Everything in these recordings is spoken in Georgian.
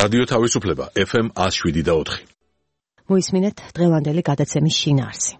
რადიო თავისუფლება FM 107.4. მოისმინეთ დღევანდელი გადაცემის შინაარსი.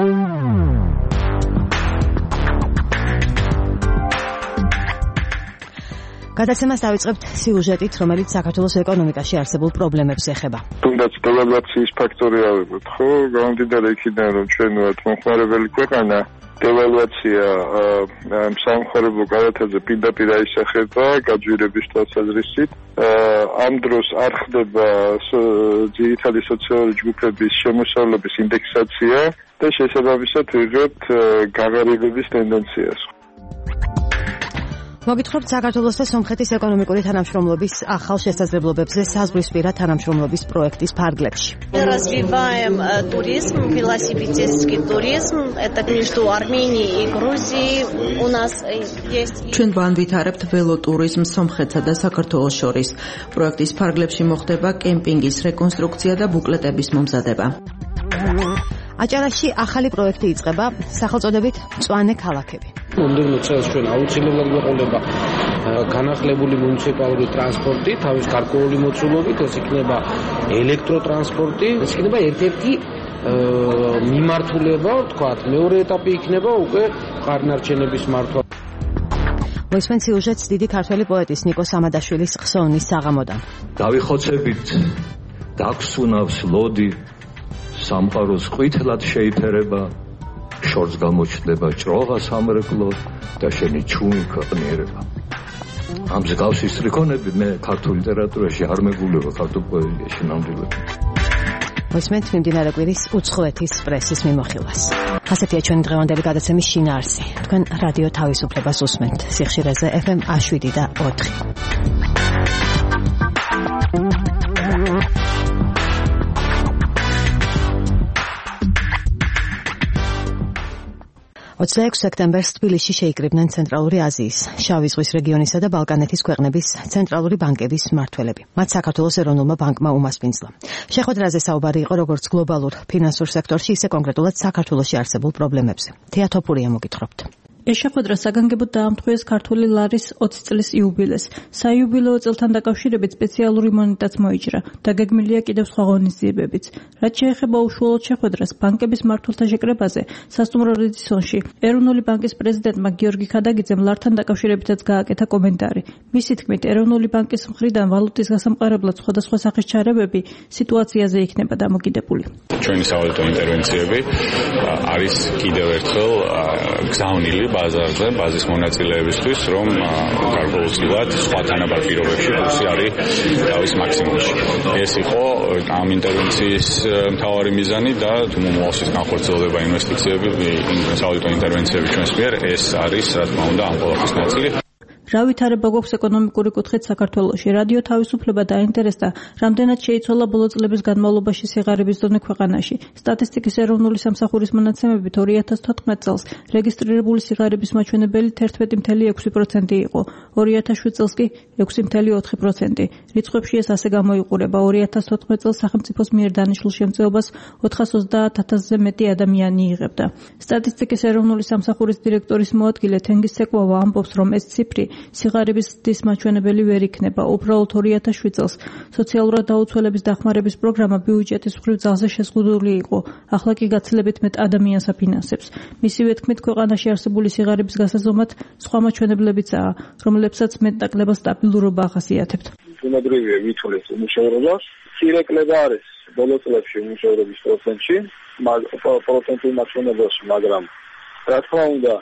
გადაცემას დავიწყებთ სიუჟეტით, რომელიც საქართველოს ეკონომიკაში არსებულ პრობლემებს ეხება. თუნდაც დევალვაციის ფაქტორი ავიღოთ, ხო? გამომდინარე იქიდან, რომ ჩვენ ვართ მომხმარებელი ქვეყანა, დევალვაცია სამხარებლო გაერთაზე პირდაპირ აისახება გაძვირების თვალსაზრისით. ამ დროს არ ხდება ძირითადი სოციალური ჯგუფების შემოსავლების ინდექსაცია და შესაბამისად ვიღებთ გაღარიბების ტენდენციას. მოგითხრობთ საქართველოს და სომხეთის ეკონომიკური თანამშრომლობის ახალ შესაძლებლობებზე საზღვრისპირა თანამშრომლობის პროექტის ფარგლებში. Развиваем туризм, велосипедистский туризм. Это между Арменией и Грузией. У нас есть ჩვენ განვითარებთ ველოტურიზმს სომხეთსა და საქართველოს შორის. პროექტის ფარგლებში მოხდება კემპინგის რეკონსტრუქცია და ბუკლეტების მომზადება. აჭარაში ახალი პროექტი იწყება, სახელწოდებით მწვანე ქალაქები. მომდევნო წელს ჩვენ აუცილებლად გვეყოლება განახლებული მუნიციპალური ტრანსპორტი, თავის გარკვეული მოცულობით, ეს იქნება ელექტროტრანსპორტი, ეს იქნება ერთ-ერთი მიმართულება, ვთქვათ, მეორე ეტაპი იქნება უკვე ყარნარჩენების მართვა. მოისმენთ სიუჟეტს დიდი ქართველი პოეტის ნიკო სამადაშვილის ხსოვნის საღამოდან. დავიხოცებით დაგსუნავს ლოდი სამყაროს ყვითლად შეიფერება, შორს გამოჩნდება ჭროღა სამრეკლო და შენი ჩუმი ქვეყნიერება. ამ მსგავსი სტრიქონები მე ქართულ ლიტერატურაში არ მეგულება, ქართულ პოეზიაში ნამდვილად. მოისმენთ მიმდინარე კვირის უცხოეთის პრესის მიმოხილვას. ასეთია ჩვენი დღევანდელი გადაცემის შინაარსი. თქვენ რადიო თავისუფლებას უსმენთ სიხშირეზე FM 107.4. 26 სექტემბერს თბილისში შეიკრიბნენ ცენტრალური აზიის, შავი ზღვის რეგიონისა და ბალკანეთის ქვეყნების ცენტრალური ბანკების მმართველები. მათ საქართველოს ეროვნულმა ბანკმა უმასპინძლა. შეხვედრაზე საუბარი იყო როგორც გლობალურ ფინანსურ სექტორში, ისე კონკრეტულად საქართველოში არსებულ პრობლემებზე. თეატოფურია მოგითხრობთ. ეს შეხვედრა საგანგებოდ დაამტყვიეს ქართული ლარის 20 წლის იუბილეს. საიუბილეო წელთან დაკავშირებით სპეციალური მონეტაც მოიჭრა. დაგეგმილია კიდევ სხვა ღონისძიებებიც. რაც შეეხება უშუალოდ შეხვედრას, ბანკების მმართველთა შეკრებაზე სასტუმრო რედისონში ეროვნული ბანკის პრეზიდენტმა გიორგი ქადაგიძემ ლართან დაკავშირებითაც გააკეთა კომენტარი. მისი თქმით, ეროვნული ბანკის მხრიდან ვალუტის გასამყარებლად სხვადასხვა სახის ჩარევები სიტუაციაზე იქნება დამოკიდებული. ჩვენი სავალუტო ინტერვენციები არის კიდევ ერთხელ გზავნილი ბაზარზე, ბაზის მონაწილეებისთვის, რომ გარკვეულწილად სხვა თანაბარ პირობებში კურსი არის დავის მაქსიმუმში. ეს იყო ამ ინტერვენციის მთავარი მიზანი და თუ მომავალში განხორციელდება ინვესტიციები, სავალუტო ინტერვენციები ჩვენს მიერ, ეს არის, რა თქმა უნდა, ამ ყველაფრის ნაწილი. რა ვითარება გვაქვს ეკონომიკური კუთხით საქართველოში? რადიო თავისუფლება დაინტერესდა, რამდენად შეიცვალა ბოლო წლების განმავლობაში სიღარიბის დონე ქვეყანაში. სტატისტიკის ეროვნული სამსახურის მონაცემებით 2014 წელს რეგისტრირებული სიღარიბის მაჩვენებელი 11.6% იყო, 2007 წელს კი 6.4%. რიცხვებში ეს ასე გამოიყურება. 2014 წელს სახელმწიფოს მიერ დანიშნულ შემწეობას 430,000-ზე მეტი ადამიანი იღებდა. სტატისტიკის ეროვნული სამსახურის დირექტორის მოადგილე თენგიზ ცეკვავა ამბობს, რომ ეს ციფრი სიღარიბის ზრდის მაჩვენებელი ვერ იქნება. უბრალოდ 2007 წელს სოციალურად დაუცველების დახმარების პროგრამა ბიუჯეტის მხრივ ძალზე შეზღუდული იყო. ახლა კი გაცილებით მეტ ადამიანს აფინანსებს. მისივე თქმით, ქვეყანაში არსებული სიღარიბის გასაზომად სხვა მაჩვენებლებიცაა, რომლებსაც მეტნაკლებად სტაბილურობა ახასიათებთ. ბუნებრივია ვითვლეს უმუშევრობა. მცირე კლება არის ბოლო წლებში უმუშევრობის პროცენტში, პროცენტულ მაჩვენებელში, მაგრამ რა თქმა უნდა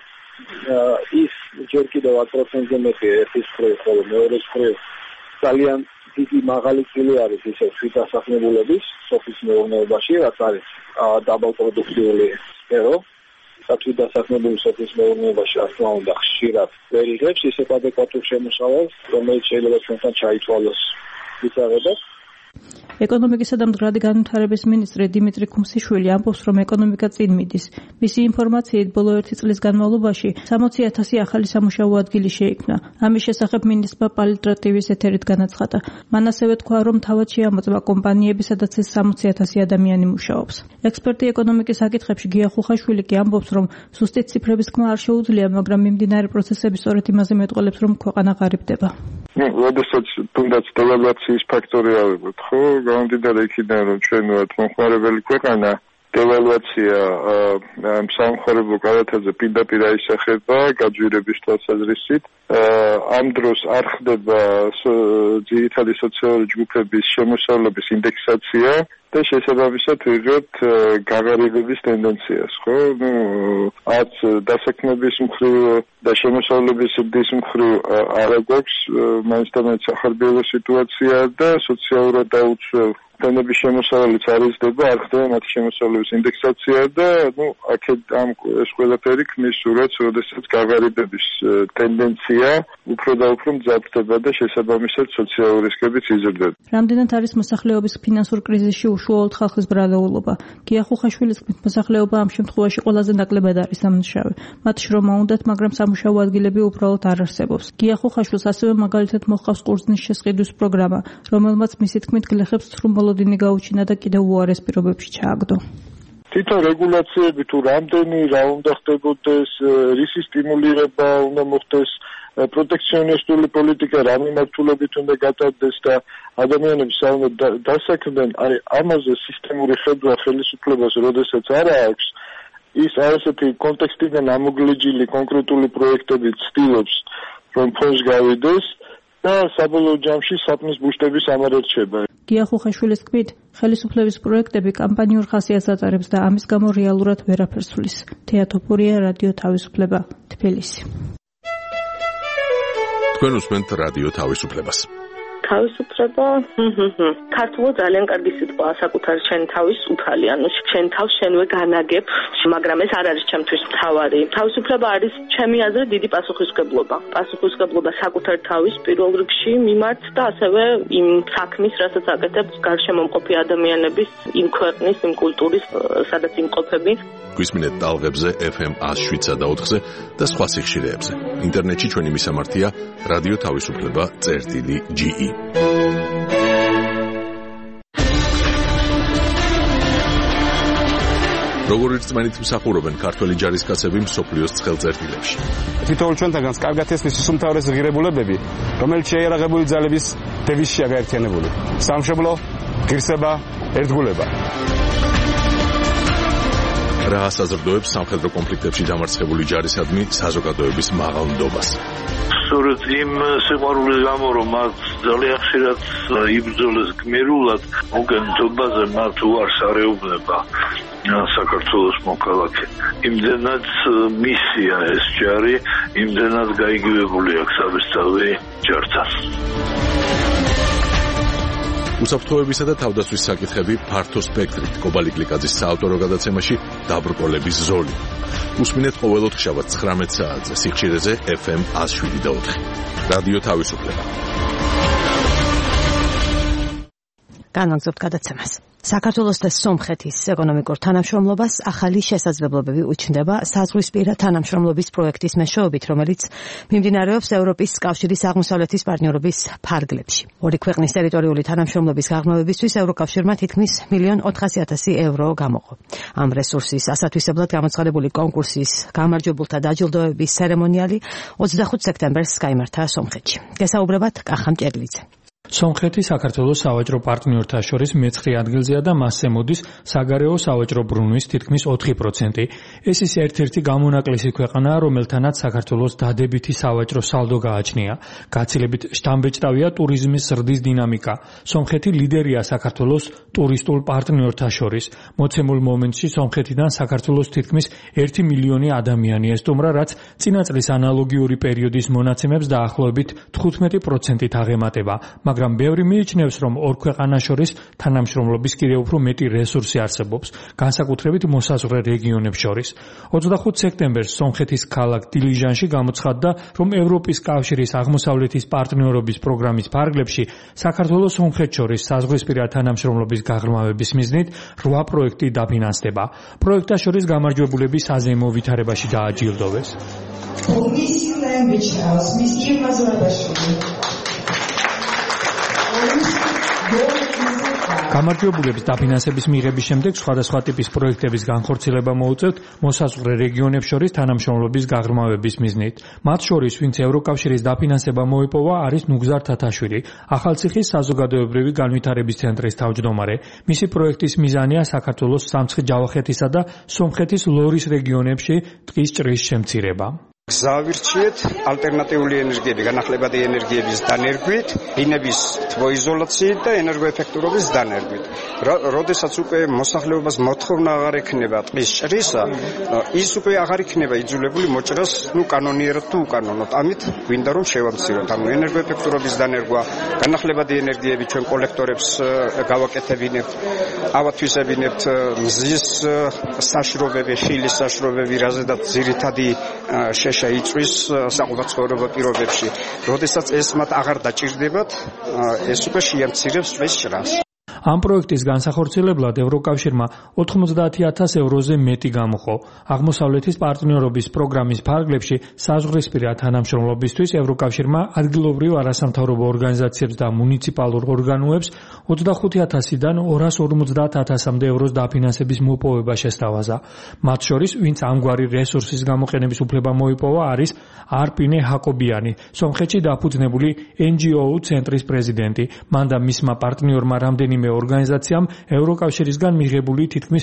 ის ჯერ კიდევ 10%-ზე მეტია ერთის მხრივ, ხოლო მეორეს მხრივ ძალიან დიდი მაღალი წილი არის ისე თვითდასახმებულების სოფლის მეურნეობაში, რაც არის დაბალპროდუქტიული სფერო. თვითდასახმებული სოფლის მეურნეობაში რა თქმა უნდა ხშირად ვერ იღებს ისეთ ადეკვატურ შემოსავალს, რომელიც შეიძლება ჩვენთან ჩაითვალოს. ვიცაღებთ ეკონომიკისა და მდგრადი განვითარების მინისტრი დიმიტრი ქუმსიშვილი ამბობს, რომ ეკონომიკა წინ მიდის. მისი ინფორმაციით, ბოლო 1 წლის განმავლობაში 60,000 ახალი სამუშაო ადგილი შეიქმნა. ამის შესახებ მინისტრმა პალიტრატივის ეთერით განაცხადა. მან ასევე თქვა, რომ თავად შეამოწმა კომპანიები, სადაც ეს 60,000 ადამიანი მუშაობს. ექსპერტი ეკონომიკის საკითხებში გია ხუხაშვილი კი ამბობს, რომ ზუსტი ციფრების თქმა არ შეუძლია, მაგრამ მიმდინარე პროცესები სწორედ იმაზე მეტყველებს, რომ ქვეყანა ღარიბდება. როდესაც თუნდაც დევალვაციის ფაქტორი ავიღოთ, ხო, გამომდინარე იქიდან, რომ ჩვენ ვართ მომხმარებელი ქვეყანა, დევალვაცია სამხარებლო კალათაზე პირდაპირ აისახება გაძვირების თვალსაზრისით. ამ დროს არ ხდება ძირითადი სოციალური ჯგუფების შემოსავლების ინდექსაცია და შესაბამისად ვიღებთ გაღარიბების ტენდენციას, ხო? არც დასაქმების მხრივ და შემოსავლების ზრდის მხრივ არ გვაქვს მაინც და მაინც სახარბიელო სიტუაცია და სოციალურად დაუცველ დანების შემოსავალიც არ იზრდება, არ ხდება მათი შემოსავლების ინდექსაცია და აქეთ ეს ყველაფერი ქმნის სურათს, როდესაც გაღარიბების ტენდენცია უფრო და უფრო მძაფრდება და შესაბამისად სოციალური რისკებიც იზრდება. რამდენად არის მოსახლეობის ფინანსურ კრიზისში უშუალოდ ხალხის ბრალეულობა? გია ხუხაშვილის თქმით, მოსახლეობა ამ შემთხვევაში ყველაზე ნაკლებად არის დამნაშავე. მათ შრომა უნდათ, მაგრამ სამუშაო ადგილები უბრალოდ არ არსებობს. გია ხუხაშვილს ასევე მაგალითად მოჰყავს ყურძნის შესყიდვის პროგრამა, რომელმაც მისი თქმით გლეხებს ცრუმოლოდინი გაუჩინა და კიდევ უარეს პირობებში ჩააგდო. თვითონ რეგულაციები თუ რამდენი რა უნდა ხდებოდეს, რისი სტიმულირება უნდა მოხდეს, პროტექციონისტული პოლიტიკა რა მიმართულებით უნდა გატარდეს და ადამიანებს საუნდათ დასაქმდნენ, ამაზე სისტემური ხედვა ხელისუფლებას როდესაც არ აქვს, ის ასეთი კონტექსტიდან ამოგლეჯილი კონკრეტული პროექტები ცდილობს, რომ ფონს გავიდეს და საბოლოო ჯამში საპნის ბუშტების ამარ ერჩება. გია ხუხაშვილის თქმით, ხელისუფლების პროექტები კამპანიურ ხასიათს ატარებს და ამის გამო რეალურად ვერაფერს ცვლის. თეატოფურია, რადიო თავისუფლება, თბილისი. თქვენ უსმენთ რადიო თავისუფლებას. თავისუფლება, ქართულად ძალიან კარგი სიტყვაა, საკუთარი შენ თავის უფალი, ანუ შენ თავს შენვე განაგებ, მაგრამ ეს არ არის ჩემთვის მთავარი. თავისუფლება არის ჩემი აზრით დიდი პასუხისმგებლობა. პასუხისმგებლობა საკუთარ თავის პირველ რიგში მიმართ და ასევე იმ საქმის, რასაც აკეთებს გარშემომყოფი ადამიანების, იმ ქვეყნის, იმ კულტურის, სადაც იმყოფები. გვისმინეთ ტალღებზე FM 107.4-ზე და სხვა სიხშირეებზე. ინტერნეტში ჩვენი მისამართია რადიო თავისუფლება.ge. როგორ ერთმანეთ მსახურობენ ქართველი ჯარისკაცები მსოფლიოს ცხელწერტილებში. თითოეულ ჩვენთაგანს კარგად ესმის უმთავრესი ღირებულებები, რომელიც შეიარაღებული ძალების დევიზშია გაერთიანებული. სამშობლო, ღირსება, ერთგულება. რა საზრდოებს სამხედრო კონფლიქტებში დამარცხებული ჯარისადმი საზოგადოების მაღალ ნდობას. სწორედ იმ სიყვარულის გამო, რომ მათ ძალიან ხშირად იბრძოლეს გმირულად, მოგენთობაზე მათ უარს არეუბნება საქართველოს მოქალაქე. იმდენად მისია ეს ჯარი, იმდენად გაიგივებული აქვს საბესწავლი ჯართან. უსაფრთხოებისა და თავდაცვის საკითხები ფართო სპექტრით. კობალი გლიკაძის საავტორო გადაცემაში დაბრკოლების ზოლი. უსმინეთ ყოველდღიურად 19 საათზე სიხშირეზე FM 107.4. რადიო თავისუფლება. განაგზობთ გადაცემას. საქართველოს და სომხეთის ეკონომიკურ თანამშრომლობას ახალი შესაძლებლობები უჩნდება საზღვრისპირა თანამშრომლობის პროექტის მეშვეობით, რომელიც მიმდინარეობს ევროპის კავშირის აღმოსავლეთის პარტნიორობის ფარგლებში. ორი ქვეყნის ტერიტორიული თანამშრომლობის გაღრმავებისთვის ევროკავშირმა თითქმის 1,400,000 ევრო გამოყო. ამ რესურსის ასათვისებლად გამოცხადებული კონკურსის გამარჯვებულთა დაჯილდოების ცერემონიალი 25 სექტემბერს გაიმართა სომხეთში. გესაუბრებათ კახა მჭედლიძე. სომხეთი საქართველოს სავაჭრო პარტნიორთა შორის მე-9 ადგილზეა და მასზე მოდის საგარეო სავაჭრო ბრუნვის თითქმის 4%. ეს ის ერთ-ერთი გამონაკლისი ქვეყანაა, რომელთანაც საქართველოს დადებითი სავაჭრო სალდო გააჩნია. გაცილებით შთამბეჭდავია ტურიზმის ზრდის დინამიკა. სომხეთი ლიდერია საქართველოს ტურისტულ პარტნიორთა შორის. მოცემულ მომენტში სომხეთიდან საქართველოს თითქმის 1 მილიონი ადამიანი ესტუმრა, რაც წინა წლის ანალოგიური პერიოდის მონაცემებს დაახლოებით 15%-ით აღემატება. მაგრამ ბევრი მიიჩნევს, რომ ორ ქვეყანას შორის თანამშრომლობის კიდევ უფრო მეტი რესურსი არსებობს, განსაკუთრებით მოსაზღვრე რეგიონებს შორის. 25 სექტემბერს სომხეთის ქალაქ დილიჟანში გამოცხადდა, რომ ევროპის კავშირის აღმოსავლეთის პარტნიორობის პროგრამის ფარგლებში საქართველოს სომხეთს შორის საზღვრისპირა თანამშრომლობის გაღრმავების მიზნით 8 პროექტი დაფინანსდება. პროექტას შორის გამარჯვებულები საზეიმო ვითარებაში დააჯილდოვეს. გამარჯვებულების დაფინანსების მიღების შემდეგ სხვადასხვა ტიპის პროექტების განხორციელება მოუწევთ მოსაზღვრე რეგიონებს შორის თანამშრომლობის გაღრმავების მიზნით. მათ შორის, ვინც ევროკავშირის დაფინანსება მოიპოვა, არის ნუგზარ თათაშვილი, ახალციხის საზოგადოებრივი განვითარების ცენტრის თავმჯდომარე. მისი პროექტის მიზანია საქართველოს სამცხე-ჯავახეთისა და სომხეთის ლორის რეგიონებში ტყის ჭრის შემცირება. გზავირჩიეთ ალტერნატიული ენერგიები, განახლებადი ენერგიების დანერგვით, ბინების თბოიზოლაციით და ენერგოეფექტურობის დანერგვით. როდესაც უკვე მოსახლეობას მოთხოვნა აღარ ექნება ტყის ჭრისა, ის უკვე აღარ იქნება იძულებული მოჭრას, კანონიერად თუ უკანონოდ. ამით გვინდა რომ შევამციროთ. ენერგოეფექტურობის დანერგვა, განახლებადი ენერგიები ჩვენ კოლექტორებს გავაკეთებინებთ, ავათვისებინებთ მზის საშრობები, ხილის საშრობები, რაზედაც ძირითადი შეიწვის საყოფაცხოვრებო პირობებში. როდესაც ეს მათ აღარ დაჭირდებათ, ეს უკვე შეამცირებს ტყის ჭრას. ამ პროექტის განსახორციელებლად ევროკავშირმა 90,000 ევროზე მეტი გამოყო. აღმოსავლეთის პარტნიორობის პროგრამის ფარგლებში საზღვრისპირა თანამშრომლობისთვის ევროკავშირმა ადგილობრივ არასამთავრობო ორგანიზაციებს და მუნიციპალურ ორგანოებს 25,000-დან 250,000-მდე ევროს დაფინანსების მოპოვება შესთავაზა. მათ შორის, ვინც ამგვარი რესურსის გამოყენების უფლება მოიპოვა, არის არპინე ჰაკობიანი, სომხეთში დაფუძნებული NGO ცენტრის პრეზიდენტი. მან და მისმა პარტნიორმა რამდენიმე ორგანიზაციამ ევროკავშირისგან მიღებული თითქმის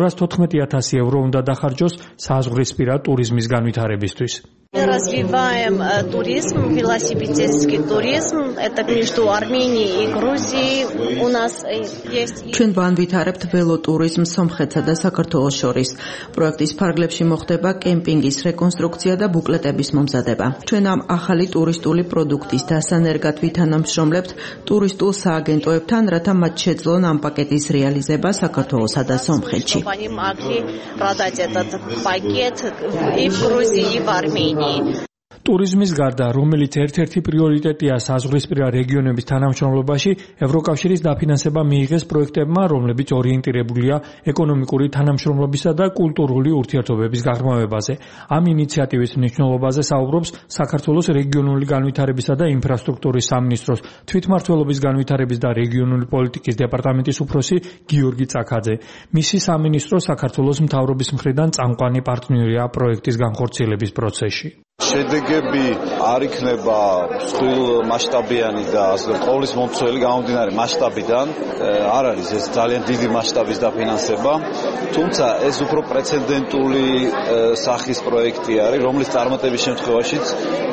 214,000 евро უნდა დახარჯოს საზღვრისპირა ტურიზმის განვითარებისთვის. Развиваем туризм, велосипедистский туризм. Это между Арменией и Грузией. У нас есть... ჩვენ ვანვითარებთ ველოტურიზმს სომხეთსა და საქართველოს შორის. პროექტის ფარგლებში მოხდება კემპინგის რეკონსტრუქცია და ბუკლეტების მომზადება. ჩვენ ამ ახალი ტურისტული პროდუქტის დასანერგად ვითანამშრომლებთ ტურისტულ სააგენტოებთან, რათა მათ შეძლონ ამ პაკეტის რეალიზება საქართველოსა და სომხეთში. Они могли продать этот пакет и в Грузии, и в Армении. ტურიზმის გარდა, რომელიც ერთ-ერთი პრიორიტეტია საზღვრისპირა რეგიონების თანამშრომლობაში, ევროკავშირის დაფინანსება მიიღეს პროექტებმა, რომლებიც ორიენტირებულია ეკონომიკური თანამშრომლობისა და კულტურული ურთიერთობების გაღრმავებაზე. ამ ინიციატივის მნიშვნელობაზე საუბრობს საქართველოს რეგიონული განვითარებისა და ინფრასტრუქტურის სამინისტროს თვითმმართველობის განვითარების და რეგიონული პოლიტიკის დეპარტამენტის უფროსი გიორგი წაქაძე. მისი სამინისტრო საქართველოს მთავრობის მხრიდან წამყვანი პარტნიორია პროექტის განხორციელების პროცესში. შედეგები არ იქნება მსხვილ მასშტაბიანი და ყოვლის მომცველი გამომდინარე მასშტაბიდან არ არის ეს ძალიან დიდი მასშტაბის დაფინანსება, თუმცა ეს უფრო პრეცედენტული სახის პროექტი არის, რომლის წარმატების შემთხვევაშიც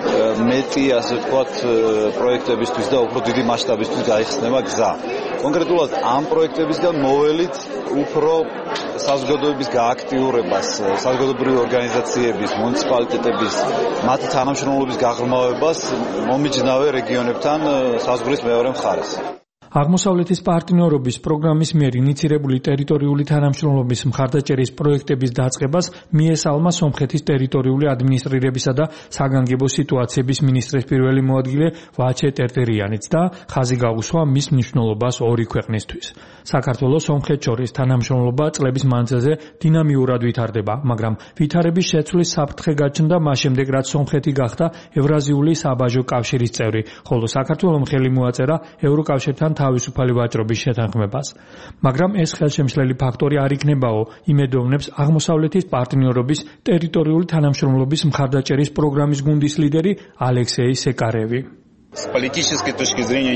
მეტი, ასე ვთქვათ, პროექტებისთვის და უფრო დიდი მასშტაბისთვის გაიხსნება გზა. კონკრეტულად ამ პროექტებისგან მოველით უფრო საზოგადოების გააქტიურებას, საზოგადოებრივი ორგანიზაციების, მუნიციპალიტეტების, მათი თანამშრომლობის გაღრმავებას მომიჯნავე რეგიონებთან საზღვრის მეორე მხარეს. აღმოსავლეთის პარტნიორობის პროგრამის მიერ ინიცირებული ტერიტორიული თანამშრომლობის მხარდაჭერის პროექტების დაწყებას მიესალმა სომხეთის ტერიტორიული ადმინისტრირებისა და საგანგებო სიტუაციების მინისტრის პირველი მოადგილე ვაჩე ტერტერიანიც და ხაზი გაუსვა მის მნიშვნელობას ორი ქვეყნისთვის. საქართველოს სომხეთს შორის თანამშრომლობა წლების მანძილზე დინამიურად ვითარდება, მაგრამ ვითარების შეცვლის საფრთხე გაჩნდა მას შემდეგ, რაც სომხეთი გახდა ევრაზიული საბაჟო კავშირის წევრი, ხოლო საქართველომ ხელი მოაწერა ევროკავშირთან თავისუფალი ვაჭრობის შეთანხმებას. მაგრამ ეს ხელშემშლელი ფაქტორი არ იქნებაო, იმედოვნებს აღმოსავლეთის პარტნიორობის ტერიტორიული თანამშრომლობის მხარდაჭერის პროგრამის გუნდის ლიდერი ალექსეი სეკარევი. С политической точки зрения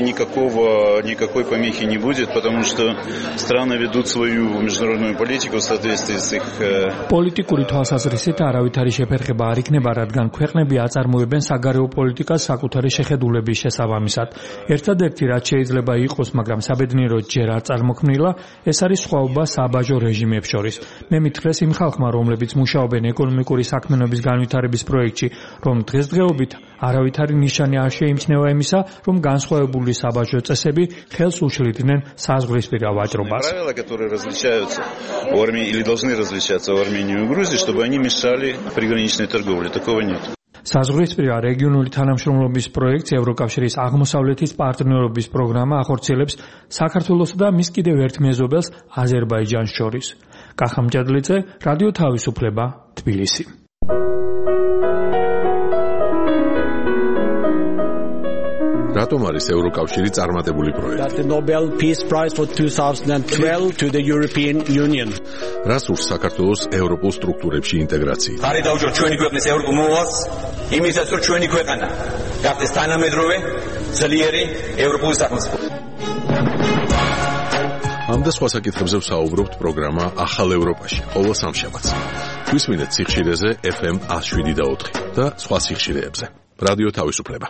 никакой помехи не будет, потому что страны ведут свою международную политику в соответствии с их... პოლიტიკური თვალსაზრისით არავით არის შეფერხება არ იქნება, რადგან ქვეყნები აწარმოებენ საგარეო პოლიტიკას საკუთარი შეხედულების შესაბამისად. ერთადერთი რაც შეიძლება იყოს, მაგრამ საბედნიეროდ ჯერ არ წარმოქმნილა, ეს არის სხვაობა საბაჟო რეჟიმებს შორის. მე მითხრეს იმ ხალხმა, რომლებიც მუშაობენ ეკონომიკური საქმიანობის განვითარების პროექტში, რომ დღესდღეობით არავითარი ნიშანი არ შეიმჩნევა მიუხედავად იმისა, რომ განსხვავებული საბაჟო წესები ხელს უშლიდნენ საზღვრისპირა ვაჭრობას. Правила, которые различаются у Армении или должны различаться у Армении и Грузии, чтобы они мешали приграничной торговле. Такого нет. საზღვრისპირა რეგიონული თანამშრომლობის პროექტს ევროკავშირის აღმოსავლეთის პარტნიორობის პროგრამა ახორციელებს საქართველოსა და მის კიდევ ერთ მეზობელს აზერბაიჯანს შორის. კახამ ჭედლიძე, რადიო თავისუფლება, თბილისი. რატომ არის ევროკავშირი წარმატებული პროექტი? The Nobel Peace Prize for 2012 to the European Union. რას ურს საქართველოს ევროპულ სტრუქტურებში ინტეგრაცია? ხარი დაუჭირ ჩვენი ქვეყნის ევროპულ მოვალს, იმისაც რომ ჩვენი ქვეყანა გახდეს თანამედროვე, ძლიერი ევროპული სახელმწიფო. ამ და სხვა საკითხებზე ვსაუბრობთ პროგრამა ახალ ევროპაში, ყოველ სამშაბათს. გვისმინეთ სიხშირეზე FM 107.4 და სხვა სიხშირეებზე. რადიო თავისუფლება.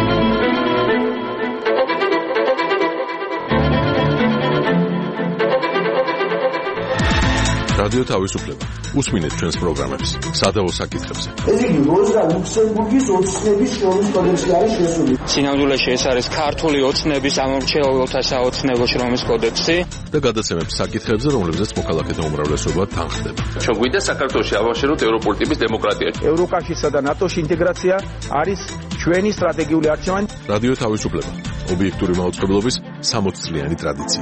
რადიო თავისუფლება. უსმინეთ ჩვენს პროგრამებს სადავო საკითხებზე. ეს იგი როზა ლუქსემბურგის ოცნების შრომის კოდექსში არის შესული. სინამდვილეში ეს არის ქართული ოცნების ამორჩეულთა საოცნებო შრომის კოდექსი და გადაცემებს საკითხებზე, რომლებზეც მოქალაქეთა უმრავლესობა თანხდება. ჩვენ გვინდა საქართველოში ავაშენოთ ევროპული ტიპის დემოკრატია. ევროკავშირსა და ნატოში ინტეგრაცია არის ჩვენი სტრატეგიული არჩევანი. რადიო თავისუფლება. ობიექტური მაუწყებლობის 60 წლიანი ტრადიცია.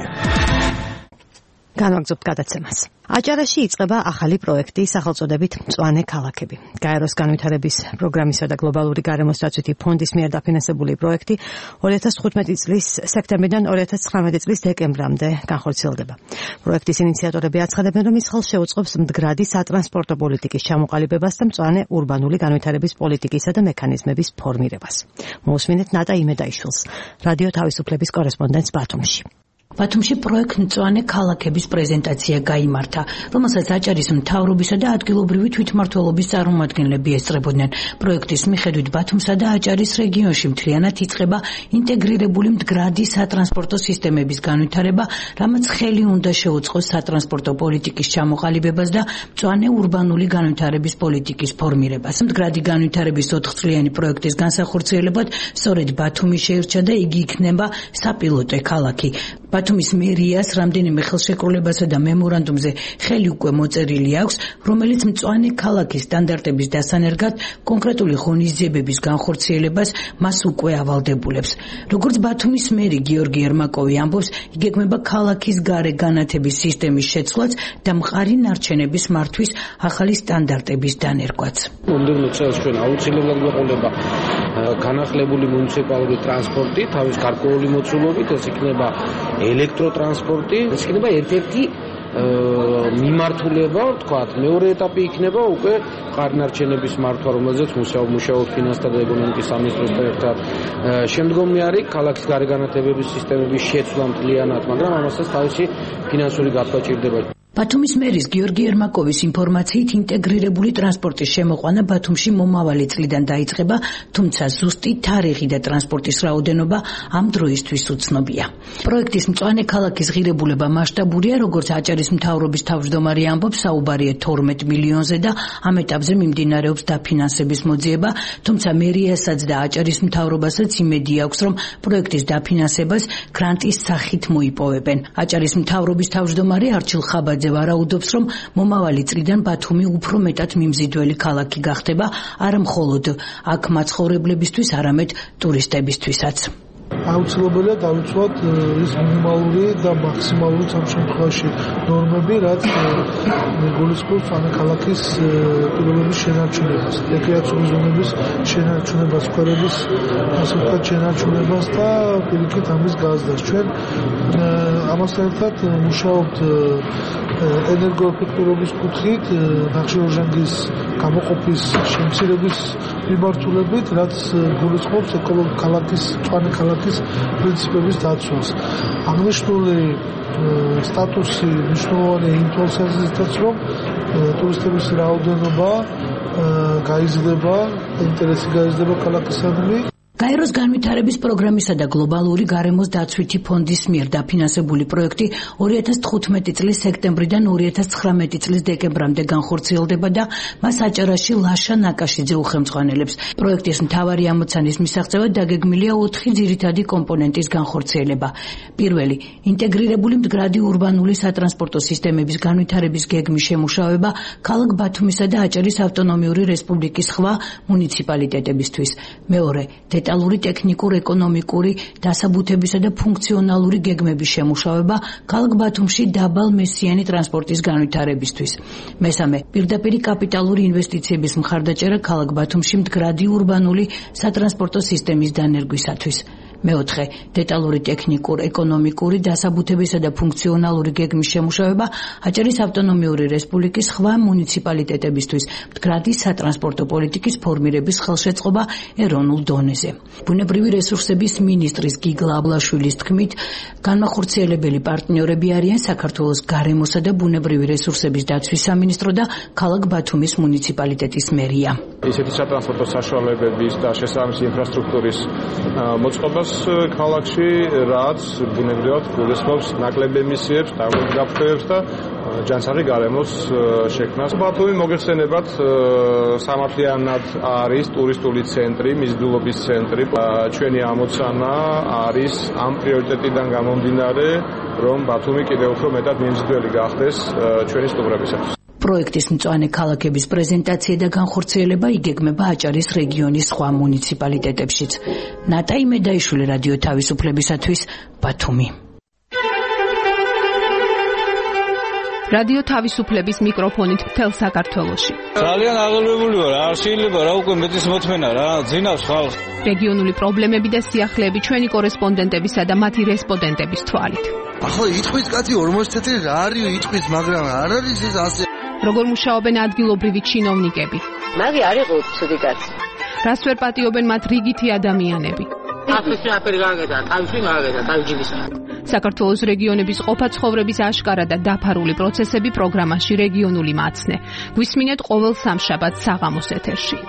განვაგრძობთ გადაცემას. აჭარაში იწყება ახალი პროექტი სახელწოდებით მწვანე ქალაქები. გაეროს განვითარების პროგრამისა და გლობალური გარემოს დაცვითი ფონდის მიერ დაფინანსებული პროექტი 2015 წლის სექტემბრიდან 2019 წლის დეკემბრამდე განხორციელდება. პროექტის ინიციატორები აცხადებენ, რომ ის ხელს შეუწყობს მდგრადი სატრანსპორტო პოლიტიკის ჩამოყალიბებას და მწვანე ურბანული განვითარების პოლიტიკისა და მექანიზმების ფორმირებას. მოусმინეთ ნატა იმედაიშვილს, რადიო თავისუფლების კორესპონდენტს ბათუმში. ბათუმში პროექტ მწვანე ქალაქების პრეზენტაცია გაიმართა, რომელსაც აჭარის მთავრობისა და ადგილობრივი თვითმმართველობის წარმომადგენლები ესწრებოდნენ. პროექტის მიხედვით ბათუმსა და აჭარის რეგიონში მთლიანად იწყება ინტეგრირებული მდგრადი სატრანსპორტო სისტემების განვითარება, რამაც ხელი უნდა შეუწყოს სატრანსპორტო პოლიტიკის ჩამოყალიბებას და მწვანე ურბანული განვითარების პოლიტიკის ფორმირებას. მდგრადი განვითარების 4 წლიანი პროექტის განსახორციელებად სწორედ ბათუმი შეირჩა და იგი იქნება საპილოტო ქალაქი. ბათუმის მერიას რამდენიმე ხელშეკრულებასა და მემორანდუმზე ხელი უკვე მოწერილი აქვს, რომელიც მწვანე ქალაქის სტანდარტების დასანერგად კონკრეტული ღონისძიებების განხორციელებას მას უკვე ავალდებულებს. როგორც ბათუმის მერი გიორგი ერმაკოვი ამბობს, იგეგმება ქალაქის გარე განათების სისტემის შეცვლაც და მყარი ნარჩენების მართვის ახალი სტანდარტების დანერგვაც. მომდევნო წელს ჩვენ აუცილებლად გვეყოლება განახლებული მუნიციპალური ტრანსპორტი, თავის გარკვეული მოცულობით, ეს იქნება ელექტროტრანსპორტი, ეს იქნება ერთ-ერთი მიმართულება, ვთქვათ, მეორე ეტაპი იქნება უკვე ყარნარჩენების მართვა, რომელზეც მუშაობთ ფინანსთა და ეკონომიკის სამინისტროსთან ერთად. შემდგომი არის ქალაქის გარეგანათებების სისტემების შეცვლა მთლიანად, მაგრამ ამასაც თავისი ფინანსური გათვლა ჭირდება. ბათუმის მერის გიორგი ერმაკოვის ინფორმაციით ინტეგრირებული ტრანსპორტის შემოყვანა ბათუმში მომავალი წლიდან დაიწყება, თუმცა ზუსტი თარიღი და ტრანსპორტის რაოდენობა ამ დროისთვის უცნობია. პროექტის მწვანე ქალაქის ღირებულება მასშტაბურია, როგორც აჭარის მთავრობის თავმჯდომარე ამბობს, საუბარია 12 მილიონზე და ამ ეტაპზე მიმდინარეობს დაფინანსების მოძიება, თუმცა მერიასაც და აჭარის მთავრობასაც იმედი აქვს, რომ პროექტის დაფინანსებას გრანტის სახით მოიპოვებენ. აჭარის მთავრობის თავმჯდომარე არჩილ ხაბაძე ვარაუდობს, რომ მომავალი წლიდან ბათუმი უფრო მეტად მიმზიდველი ქალაქი გახდება, არა მხოლოდ აქ მაცხოვრებლებისთვის, არამედ ტურისტებისთვისაც. აუცილებელია დავიცვათ ის მინიმალური და მაქსიმალური ამ შემთხვევაში ნორმები, რაც გულისხმობს მწვანე ქალაქის პირობების შენარჩუნებას, რეკრეაციული ზონების შენარჩუნებას, სკვერების ასე ვთქვათ შენარჩუნებას და პირიქით ამის გაზრდას. ჩვენ ამასთან ერთად მუშაობთ ენერგოეფექტურობის კუთხით, ნახშირორჟანგის გამოყოფის შემცირების მიმართულებით, რაც გულისხმობს ქალაქის მწვანე ქალაქის პრინციპების დაცვას. აღნიშნული სტატუსი მნიშვნელოვანია იმ თვალსაზრისითაც, რომ ტურისტების რაოდენობა გაიზრდება, ინტერესი გაიზრდება ქალაქისადმი. გაეროს განვითარების პროგრამისა და გლობალური გარემოს დაცვითი ფონდის მიერ დაფინანსებული პროექტი 2015 წლის სექტემბრიდან 2019 წლის დეკემბრამდე განხორციელდება და მას აჭარაში ლაშა ნაკაშიძე უხელმძღვანელებს. პროექტის მთავარი ამოცანის მისაღწევად დაგეგმილია 4 ძირითადი კომპონენტის განხორციელება. პირველი, ინტეგრირებული მდგრადი ურბანული სატრანსპორტო სისტემების განვითარების გეგმის შემუშავება ქალაქ ბათუმისა და აჭარის ავტონომიური რესპუბლიკის სხვა მუნიციპალიტეტებისთვის. მეორე, დეტალური ტექნიკურ-ეკონომიკური დასაბუთებისა და ფუნქციონალური გეგმების შემუშავება ქალაქ ბათუმში დაბალ მესიანი ტრანსპორტის განვითარებისთვის. მესამე, პირდაპირი კაპიტალური ინვესტიციების მხარდაჭერა ქალაქ ბათუმში მდგრადი ურბანული სატრანსპორტო სისტემის დანერგვისათვის. მეოთხე, დეტალური ტექნიკურ-ეკონომიკური დასაბუთებისა და ფუნქციონალური გეგმის შემუშავება აჭარის ავტონომიური რესპუბლიკის სხვა მუნიციპალიტეტებისთვის მდგრადი სატრანსპორტო პოლიტიკის ფორმირების ხელშეწყობა ეროვნულ დონეზე. ბუნებრივი რესურსების მინისტრის გიგლა აბლაშვილის თქმით, განმახორციელებელი პარტნიორები არიან საქართველოს გარემოსა და ბუნებრივი რესურსების დაცვის სამინისტრო და ქალაქ ბათუმის მუნიციპალიტეტის მერია. ისეთი სატრანსპორტო საშუალებების და შესაბამისი ინფრასტრუქტურის მოწყობას ქალაქში, რაც ბუნებრივად გულისხმობს ნაკლებ ემისიებს, დაბლგაფრებს და ჯანსაღი გარემოს შექმნას. ბათუმი მოგეხსენებათ სამართლიანად არის ტურისტული ცენტრი, მიზიდულობის ცენტრი. ჩვენი ამოცანა არის ამ პრიორიტეტიდან გამომდინარე, რომ ბათუმი კიდევ უფრო მეტად მიმზიდველი გახდეს ჩვენი სტუმრებისათვის. პროექტის მწვანე ქალაქების პრეზენტაცია და განხორციელება იგეგმება აჭარის რეგიონის სხვა მუნიციპალიტეტებშიც. ნატაი მედაიშვილი, რადიო თავისუფლებისათვის, ბათუმი. რადიო თავისუფლების მიკროფონით მთელ საქართველოში. ძალიან აღელვებული ვარ, არ შეიძლება რა უკვე მეტის მოთმენა რა, ძინავს ხალხს. რეგიონული პრობლემები და სიახლეები ჩვენი კორესპონდენტებისა და მათი რესპონდენტების თვალით. ახლა იტყვის კაცი 40 წელი რა არის იტყვის, მაგრამ არ არის ეს ასე. როგორ მუშაობენ ადგილობრივი ჩინოვნიკები? მაგი არ იყო ცუდი კაცი. რას ვერ პატიობენ მათ რიგითი ადამიანები? აფრიკა აფერი გაგედა, თავში მაგედა, თავჯიბის. საქართველოს რეგიონების ყოფა-ცხოვრების აშკარა და დაფარული პროცესები პროგრამაში რეგიონული მაცნე. გვისმინეთ ყოველ სამშაბათს საღამოს ეთერში.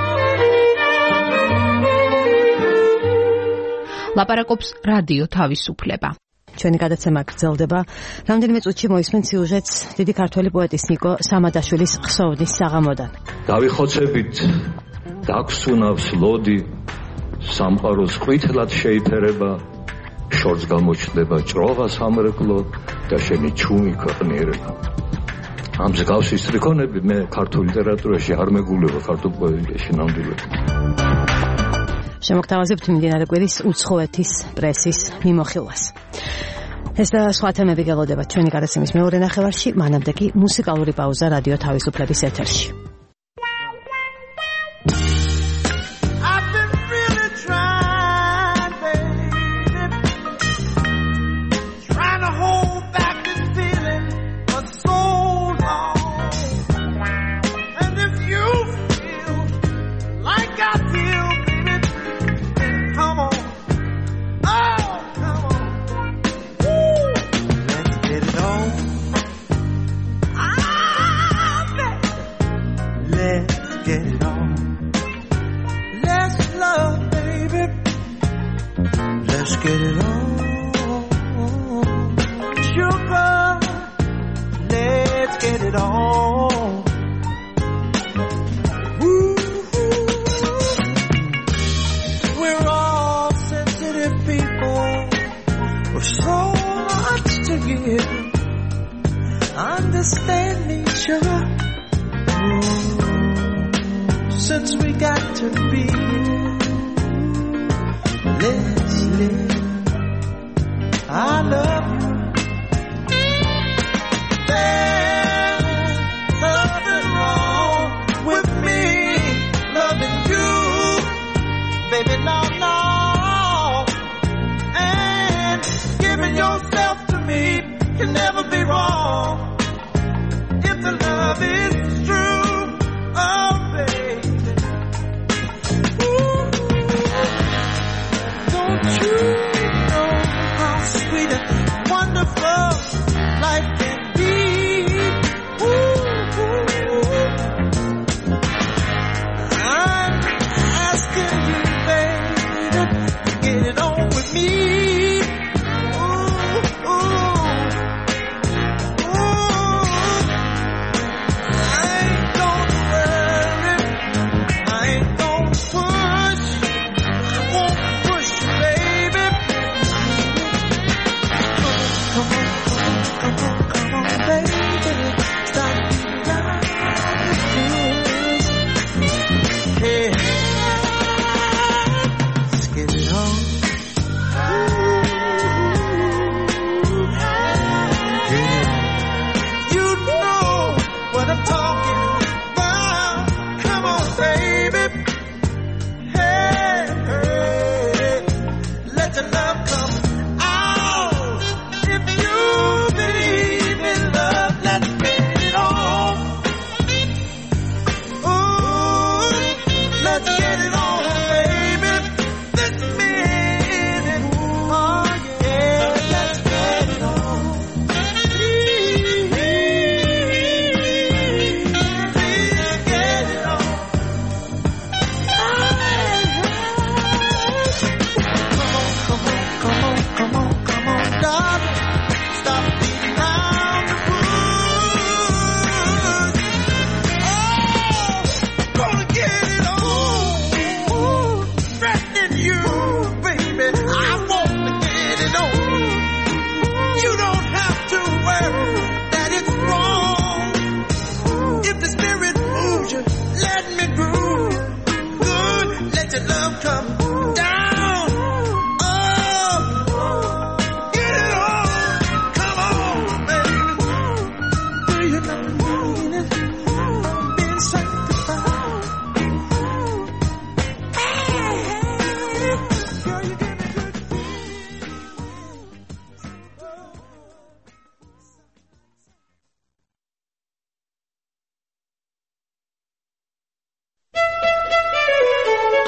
ლაპარაკობს რადიო თავისუფლება. ჩვენი გადაცემა გრძელდება. რამდენიმე წუთში მოისმენთ სიუჟეტს დიდი ქართველი პოეტის ნიკო სამადაშვილის ხსოვნის საღამოდან. დავიხოცებით დაგსუნავს ლოდი, სამყაროს ყვითლად შეიფერება, შორს გამოჩნდება ჭროღა სამრეკლო და შენი ჩუმი ქვეყნიერება. ამ მსგავსი სტრიქონები მე ქართულ ლიტერატურაში არ მეგულება, ქართულ პოეზიაში ნამდვილად. შემოგთავაზებთ მიმდინარე კვირის უცხოეთის პრესის მიმოხილვას. ეს და სხვა თემები გელოდებათ ჩვენი გადაცემის მეორე ნახევარში, მანამდე კი მუსიკალური პაუზა რადიო თავისუფლების ეთერში.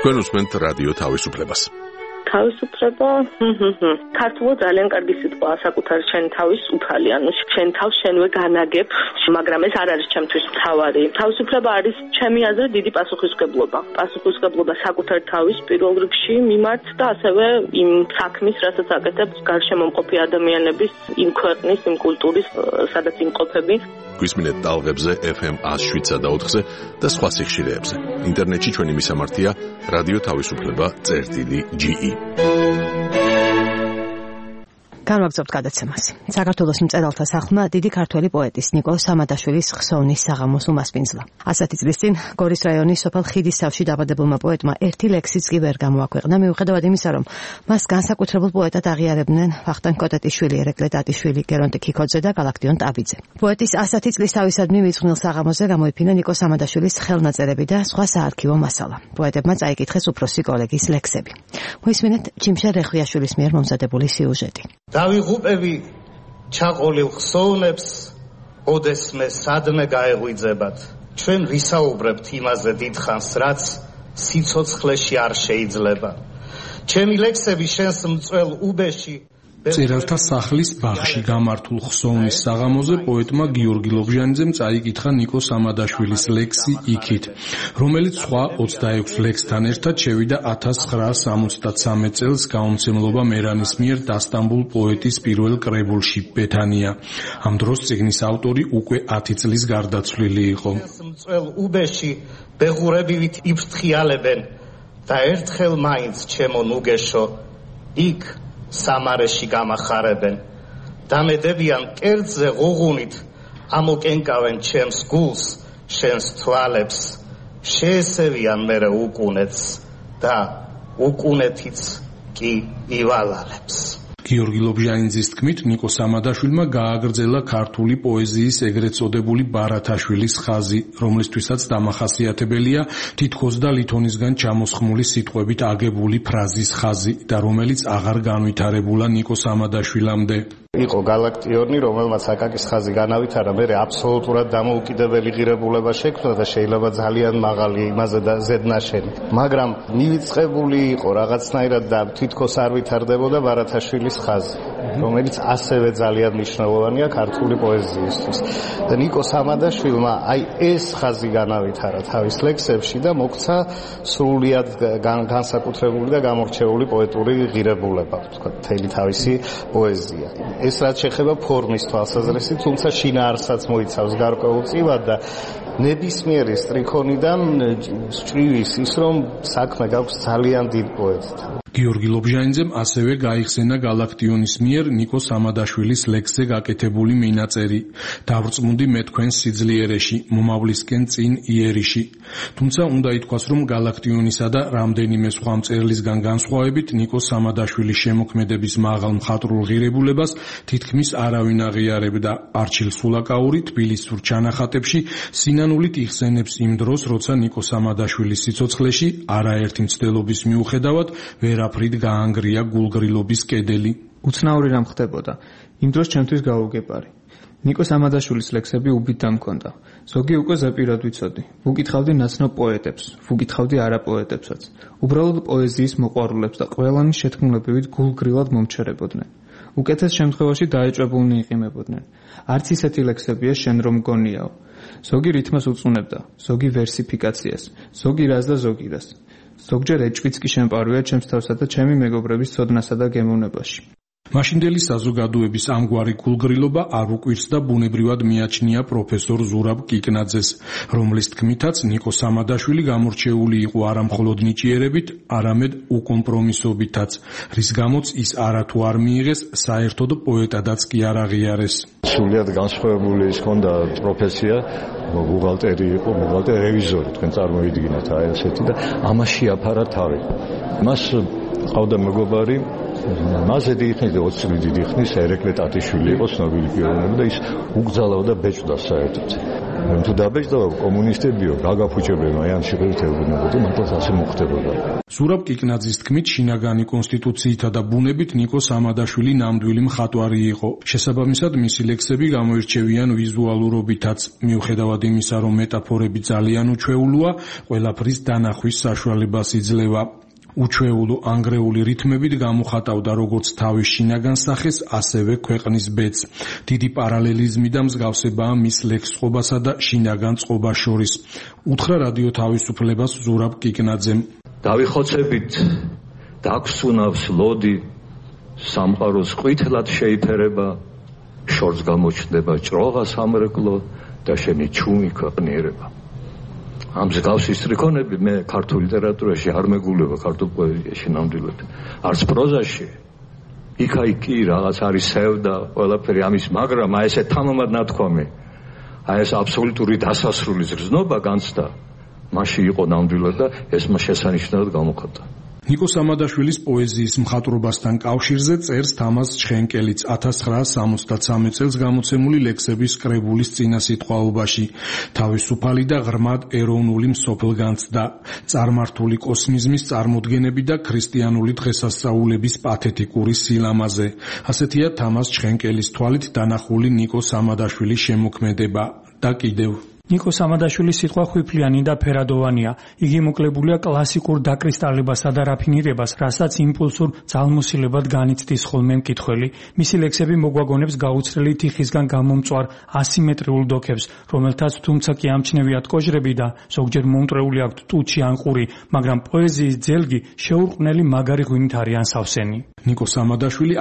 თქვენ უსმენთ რადიო თავისუფლებას. თავისუფლება ქართულად ძალიან კარგი სიტყვაა საკუთარი შენ თავის უფალი, ანუ შენ თავს შენვე განაგებ, მაგრამ ეს არ არის ჩემთვის მთავარი. თავისუფლება არის ჩემი აზრით დიდი პასუხისმგებლობა. პასუხისმგებლობა საკუთარ თავის პირველ რიგში მიმართ და ასევე იმ საქმის, რასაც აკეთებს გარშემომყოფი ადამიანების, იმ ქვეყნის, იმ კულტურის, სადაც იმყოფები. გვისმინეთ ტალღებზე FM 107.4-ზე და სხვა სიხშირეებზე. ინტერნეტში ჩვენი მისამართია რადიო თავისუფლება.ge. განვაგრძობთ გადაცემას. საქართველოს მწერალთა სახლმა დიდი ქართველი პოეტის ნიკო სამადაშვილის ხსოვნის საღამოს უმასპინძლა. 100 წლის წინ გორის რაიონის სოფელ ხიდისთავში დაბადებულმა პოეტმა ერთი ლექსიც კი ვერ გამოაქვეყნა, მიუხედავად იმისა, რომ მას განსაკუთრებულ პოეტად აღიარებდნენ ვახტანგ კოტეტიშვილი, ერეკლე ტატიშვილი, გერონტი ქიქოძე და გალაქტიონ ტაბიძე. პოეტის 100 წლის თავისადმი მიძღვნილ საღამოზე გამოიფინა ნიკო სამადაშვილის ხელნაწერები და სხვა საარქივო მასალა. პოეტებმა წაიკითხეს უფროსი კოლეგის ლექსები. მოისმინეთ ჩიმშე რეხვიაშვილის მიერ მომზადებული სიუჟეტი. დავიღუპები ჩაყოლილ ხსოვნებს, ოდესმე სადმე გაეღვიძებათ. ჩვენ ვისაუბრებთ იმაზე დიდხანს, რაც სიცოცხლეში არ შეიძლება. ჩემი ლექსები შენს მწველ უბეში მწერალთა სახლის ბაღში გამართულ ხსოვნის საღამოზე პოეტმა გიორგი ლობჟანიძემ წაიკითხა ნიკო სამადაშვილის ლექსი იქით, რომელიც სხვა 26 ლექსთან ერთად შევიდა 1973 წელს გაუმცემლობა მერანის მიერ დასტამბულ პოეტის პირველ კრებულში ბეთანია. ამ დროს წიგნის ავტორი უკვე 10 წლის გარდაცვლილი იყო. მწველ უბეში ბეღურებივით იფრთხიალებენ და ერთხელ მაინც ჩემო ნუგეშო იქ სამარეში გამახარებენ. დამედებიან კერძზე ღუღუნით, ამოკენკავენ ჩემს გულს, შენს თვალებს, შეესევიან მერე უკუნეთს და უკუნეთიც კი ივალალებს. გიორგი ლობჟანიძის თქმით, ნიკო სამადაშვილმა გააგრძელა ქართული პოეზიის ეგრეთ წოდებული ბარათაშვილის ხაზი, რომლისთვისაც დამახასიათებელია თითქოს და ლითონისგან ჩამოსხმული სიტყვებით აგებული ფრაზის ხაზი და რომელიც აღარ განვითარებულა ნიკო სამადაშვილამდე. იყო გალაქტიონი, რომელმაც აკაკის ხაზი განავითარა, მერე აბსოლუტურად დამოუკიდებელი ღირებულება შექმნა და შეიძლება ძალიან მაღალი იმაზე და ზედნაშენი. მაგრამ მივიწყებული იყო რაღაცნაირად და თითქოს არ ვითარდებოდა ბარათაშვილის ხაზი, რომელიც ასევე ძალიან მნიშვნელოვანია ქართული პოეზიისთვის. და ნიკო სამადაშვილმა აი ეს ხაზი განავითარა თავის ლექსებში და მოქცა სრულიად განსაკუთრებული და გამორჩეული პოეტური ღირებულება, თქვა მთელი თავისი პოეზია. ეს რაც შეეხება ფორმის თვალსაზრისით, თუმცა შინაარსაც მოიცავს გარკვეულ წილად და ნებისმიერი სტრიქონიდან სჭივის ის, რომ საქმე გაქვს ძალიან დიდ პოეტთან. გიორგი ლობჟანიძემ ასევე გაიხსენა გალაქტიონის მიერ ნიკო სამადაშვილის ლექსზე გაკეთებული მინაწერი. დავრწმუნდი მე თქვენს სიძლიერეში, მომავლისკენ წინ იერიში. თუმცა უნდა ითქვას, რომ გალაქტიონისა და რამდენიმე სხვა მწერლისგან განსხვავებით, ნიკო სამადაშვილის შემოქმედების მაღალ მხატვრულ ღირებულებას თითქმის არავინ აღიარებდა. არჩილ სულაკაური თბილისურ ჩანახატებში სინანულით იხსენებს იმ დროს, როცა ნიკო სამადაშვილის სიცოცხლეში არაერთი მცდელობის მიუხედავად ვერაფრით გაანგრია გულგრილობის კედელი. უცნაური რამ ხდებოდა. იმ დროს ჩემთვის გაუგებარი. ნიკო სამადაშვილის ლექსები უბით დამქონდა. ზოგი უკვე ზეპირად ვიცოდი. ვუკითხავდი ნაცნობ პოეტებს, ვუკითხავდი არაპოეტებსაც. უბრალოდ პოეზიის მოყვარულებს და ყველანი შეთქმულებებით გულგრილად მომჩერებოდნენ. უკეთეს შემთხვევაში დაეჭვებულნი იყიმებოდნენ. არც ისეთი ლექსებია შენ რომ გონიაო. ზოგი რითმას უწუნებდა, ზოგი ვერსიფიკაციას, ზოგი რას და ზოგი რას. ზოგჯერ ეჭვიც კი შემპარვია ჩემს თავსა და ჩემი მეგობრების ცოდნასა და გემოვნებაში. მაშინდელი საზოგადოების ამგვარი გულგრილობა არ უკვირს და ბუნებრივად მიაჩნია პროფესორ ზურაბ კიკნაძეს, რომლის თქმითაც ნიკო სამადაშვილი გამორჩეული იყო არა მხოლოდ ნიჭიერებით, არამედ უკომპრომისობითაც, რის გამოც ის არათუ არ მიიღეს, საერთოდ პოეტადაც კი არ აღიარეს. სულიად განსხვავებული ის ჰქონდა პროფესია, ბუღალტერი იყო, ბუღალტერი რევიზორი, თქვენ წარმოიდგინეთ აი ასეთი და ამაში აფარა თავი. მას ყავდა მეგობარი, მასზე დიდი ხნის და 20 წელი დიდი ხნის ერეკლე ტატიშვილი იყო, ცნობილი პიროვნება და ის უგზავნოდა ბეჭდას საერთოდ. თუ დაბეჭდა კომუნისტებიო გაგაფუჭებენ აი ამ შეერთებინებოდა მართლაც ასე მოხდებოდა. ზურაბ კიკნაძის თქმით, შინაგანი კონსტიტუციითა და ბუნებით ნიკო სამადაშვილი ნამდვილი მხატვარი იყო. შესაბამისად, მისი ლექსები გამოირჩევიან ვიზუალურობითაც. მიუხედავად იმისა, რომ მეტაფორები ძალიან უჩვეულოა, ყველაფრის დანახვის საშუალებას იძლევა. უჩვეულო ანგრეული რითმებით გამოხატავდა როგორც თავის შინაგან სახეს, ასევე ქვეყნის ბედს. დიდი პარალელიზმი და მსგავსებაა მის ლექს წყობასა და შინაგან წყობას შორის. უთხრა რადიო თავისუფლებას ზურაბ კიკნაძემ. დავიხოცებით დაგსუნავს ლოდი, სამყაროს ყვითლად შეიფერება, შორს გამოჩნდება ჭროღა სამრეკლო და შენი ჩუმი ქვეყნიერება. ამ მსგავსი სტრიქონები მე ქართულ ლიტერატურაში არ მეგულება, ქართულ პოეზიაში ნამდვილად. არც პროზაში. იქ კი რაღაც არის სევდა, ყველაფერი ამის, მაგრამ აი ესე თამამად ნათქვამი. აი ეს აბსოლუტური დასასრული ზრზნობა განცდა. მასში იყო ნამდვილად და ეს მას შესანიშნავად გამოხატა. ნიკო სამადაშვილის პოეზიის მხატვრობასთან კავშირზე წერს თამაზ ჩხენკელიც 1963 წელს გამოცემული ლექსების კრებულის წინასიტყვაობაში. თავისუფალი და ღრმად ეროვნული მსოფლგანცდა, წარმართული კოსმიზმის წარმოდგენები და ქრისტიანული დღესასწაულების პათეტიკური სილამაზე. ასეთია თამაზ ჩხენკელის თვალით დანახული ნიკო სამადაშვილის შემოქმედება და კიდევ ნიკო სამადაშვილის სიტყვა ხვითლიანი და ფერადოვანია. იგი მოკლებულია კლასიკურ დაკრისტალებასა და რაფინირებას, რასაც იმპულსურ ძალმოსილებად განიცდის ხოლმე მკითხველი. მისი ლექსები მოგვაგონებს გაუცრელი თიხისგან გამომწვარ ასიმეტრიულ დოქებს, რომელთაც თუმცა კი ამჩნევიათ კოჟრები და ზოგჯერ მომტრეული აქვთ ტუჩი ან ყური, მაგრამ პოეზიის ძელგი შეურყვნელი მაგარი ღვინით არიან სავსენი. ნიკო სამადაშვილი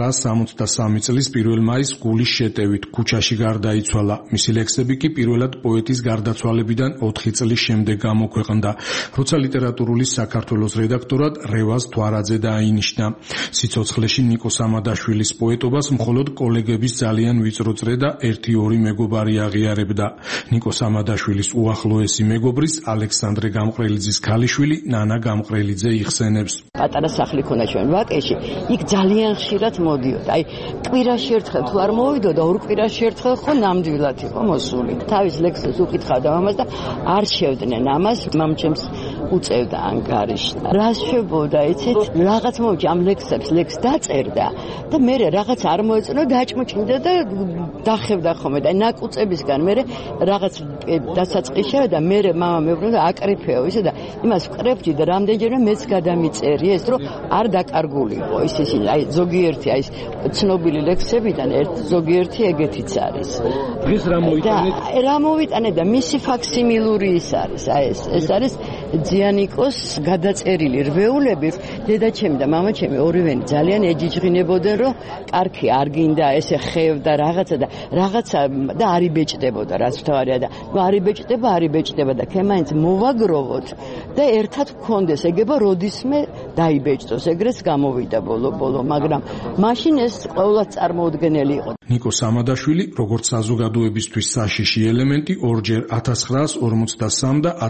1963 წლის 1 მაისს გულის შეტევით ქუჩაში გარდაიცვალა. მისი ლექსები კი პირველად პოეტის გარდაცვალებიდან 4 წლის შემდეგ გამოქვეყნდა, როცა ლიტერატურული საქართველოს რედაქტორად რევაზ თვარაძე დაინიშნა. სიცოცხლეში ნიკო სამადაშვილის პოეტობას მხოლოდ კოლეგების ძალიან ვიწრო წრე და 1-2 მეგობარი აღიარებდა. ნიკო სამადაშვილის უახლოესი მეგობრის ალექსანდრე გამყრელიძის ქალიშვილი ნანა გამყრელიძე იხსენებს. პატარა სახლი ქონა ჩვენ ვაკეში, იქ ძალიან ხშირად მოდიოდა. აი, კვირაში ერთხელ თუ არ მოვიდოდა, ორ კვირაში ერთხელ ხო ნამდვილად იყო მოსული. თავის ლექსებს უკითხავდა ამას და არ შევდნენ ამას, მამჩემს უწევდა ანგარიშს. რა შვებოდა, იცით? რაღაც მოვიჭი ამ ლექს დაწერდა და მე რაღაც არ მოეწონა, დაჭმუჭინდა და დახევდა ხოლმე და ნაკუწებისგან მე რაღაც დასაწყისშია და მე მამა მეუბნება და აკრიფეო ისე და იმას ვკრებდი და რამდენჯერმე მეც გადამიწერი ეს რომ არ დაკარგულიყო ისინი, აი ზოგიერთი აი ცნობილი ლექსებიდან ზოგიერთი ეგეთიც არის. დღეს რა მოიტანეთ? რა მოვიტანე და მისი ფაქსიმილური ის არის, აი ეს არის ძიანიკოს გადაწერილი რვეულები. დედაჩემი და მამაჩემი ორივენი ძალიან ეჯიჯღინებოდნენ, რომ კარგი არ გინდა ესე ხევდა რაღაცა და არ იბეჭდებოდა, რაც თავარია და არ იბეჭდება და ქემაინც მოვაგროვოთ და ერთად გქონდეს ეგება როდისმე დაიბეჭდოს, ეგრეც გამოვიდა ბოლო, მაგრამ მაშინ ეს ყოველად წარმოუდგენელი იყო. ნიკო სამადაშვილი, როგორც საზოგადოებისთვის საშიში ელემენტი, ორჯერ 1953 და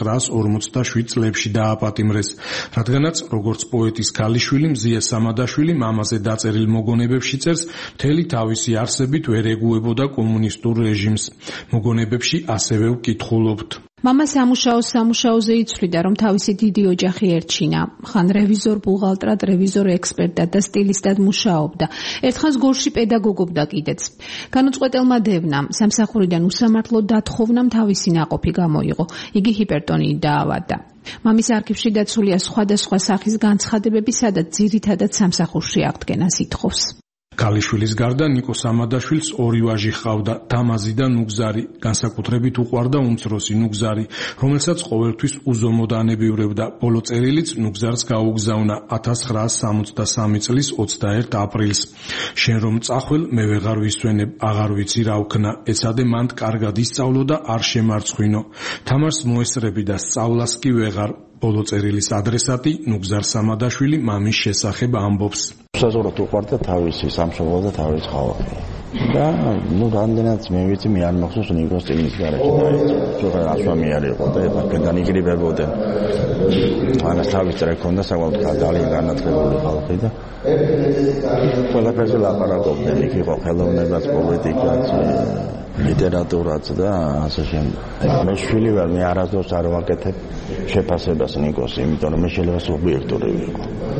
1957 წლებში დააპატიმრეს, რადგანაც როგორც პოეტის ქალიშვილი მზია სამადაშვილი მამაზე დაწერილ მოგონებებში წერს, მთელი თავისი არსებით ვერ ეგუებოდა კომუნისტურ რეჟიმს. მოგონებებში ასევე ვკითხულობთ. მამა სამუშაოზე იცვლიდა, რომ თავისი დიდი ოჯახი ერჩინა. ხან რევიზორ ბუღალტრად, რევიზორ ექსპერტად და სტილისტად მუშაობდა. ერთხანს გორში პედაგოგობდა კიდეც. განუწყვეტელმა დევნამ, სამსახურიდან უსამართლო დათხოვნამ თავისი ნაყოფი გამოიღო. იგი ჰიპერტონიით დაავადდა. მამის არქივში დაცულია სხვადასხვა სახის განცხადებები, სადაც ძირითადად სამსახურში აღდგენას ითხოვს. ქალიშვილის გარდა ნიკო სამადაშვილს 2 ვაჟი ჰყავდა, თამაზი და ნუგზარი. განსაკუთრებით უყვარდა უმცროსი ნუგზარი, რომელსაც ყოველთვის უზომოდ ანებიურებდა. ბოლო წერილიც ნუგზარს გაუგზავნა 1963 წლის 21 აპრილს. შენ რომ წახვალ, მე ვეღარ ვისვენებ, აღარ ვიცი რა ვქნა. ეცადე მანდ კარგად ისწავლო და არ შემარცხვინო. თამარს მოესწრები და სწავლას კი ვეღარ. ბოლო წერილის ადრესატი ნუგზარ სამადაშვილი მამის შესახებ ამბობს. საზოგადოებრივ უყვარდა თავისი სამშობლო და თავის ქალაქი. და რამდენად მე ვიცი, მე არ მახსოვს ნიკოს წიგნის გარეშე დაიწყო. ზოგადად ასვამი არ იყო და ეფაკედან იგრიბებოდნენ. ამას თავის წერა ჰქონდა საკმაოდ ძალიან განათლებული ხალხი და ყველაფერზე ლაპარაკობდნენ. იქ იყო ხელოვნებაც, პოლიტიკაც, ლიტერატურაც და ასე შემდეგ. მე შვილი ვარ, მე არასდროს არ ვაკეთებ შეფასებას ნიკოს, იმიტომ რომ მე შეიძლება სუბიექტური ვიყო.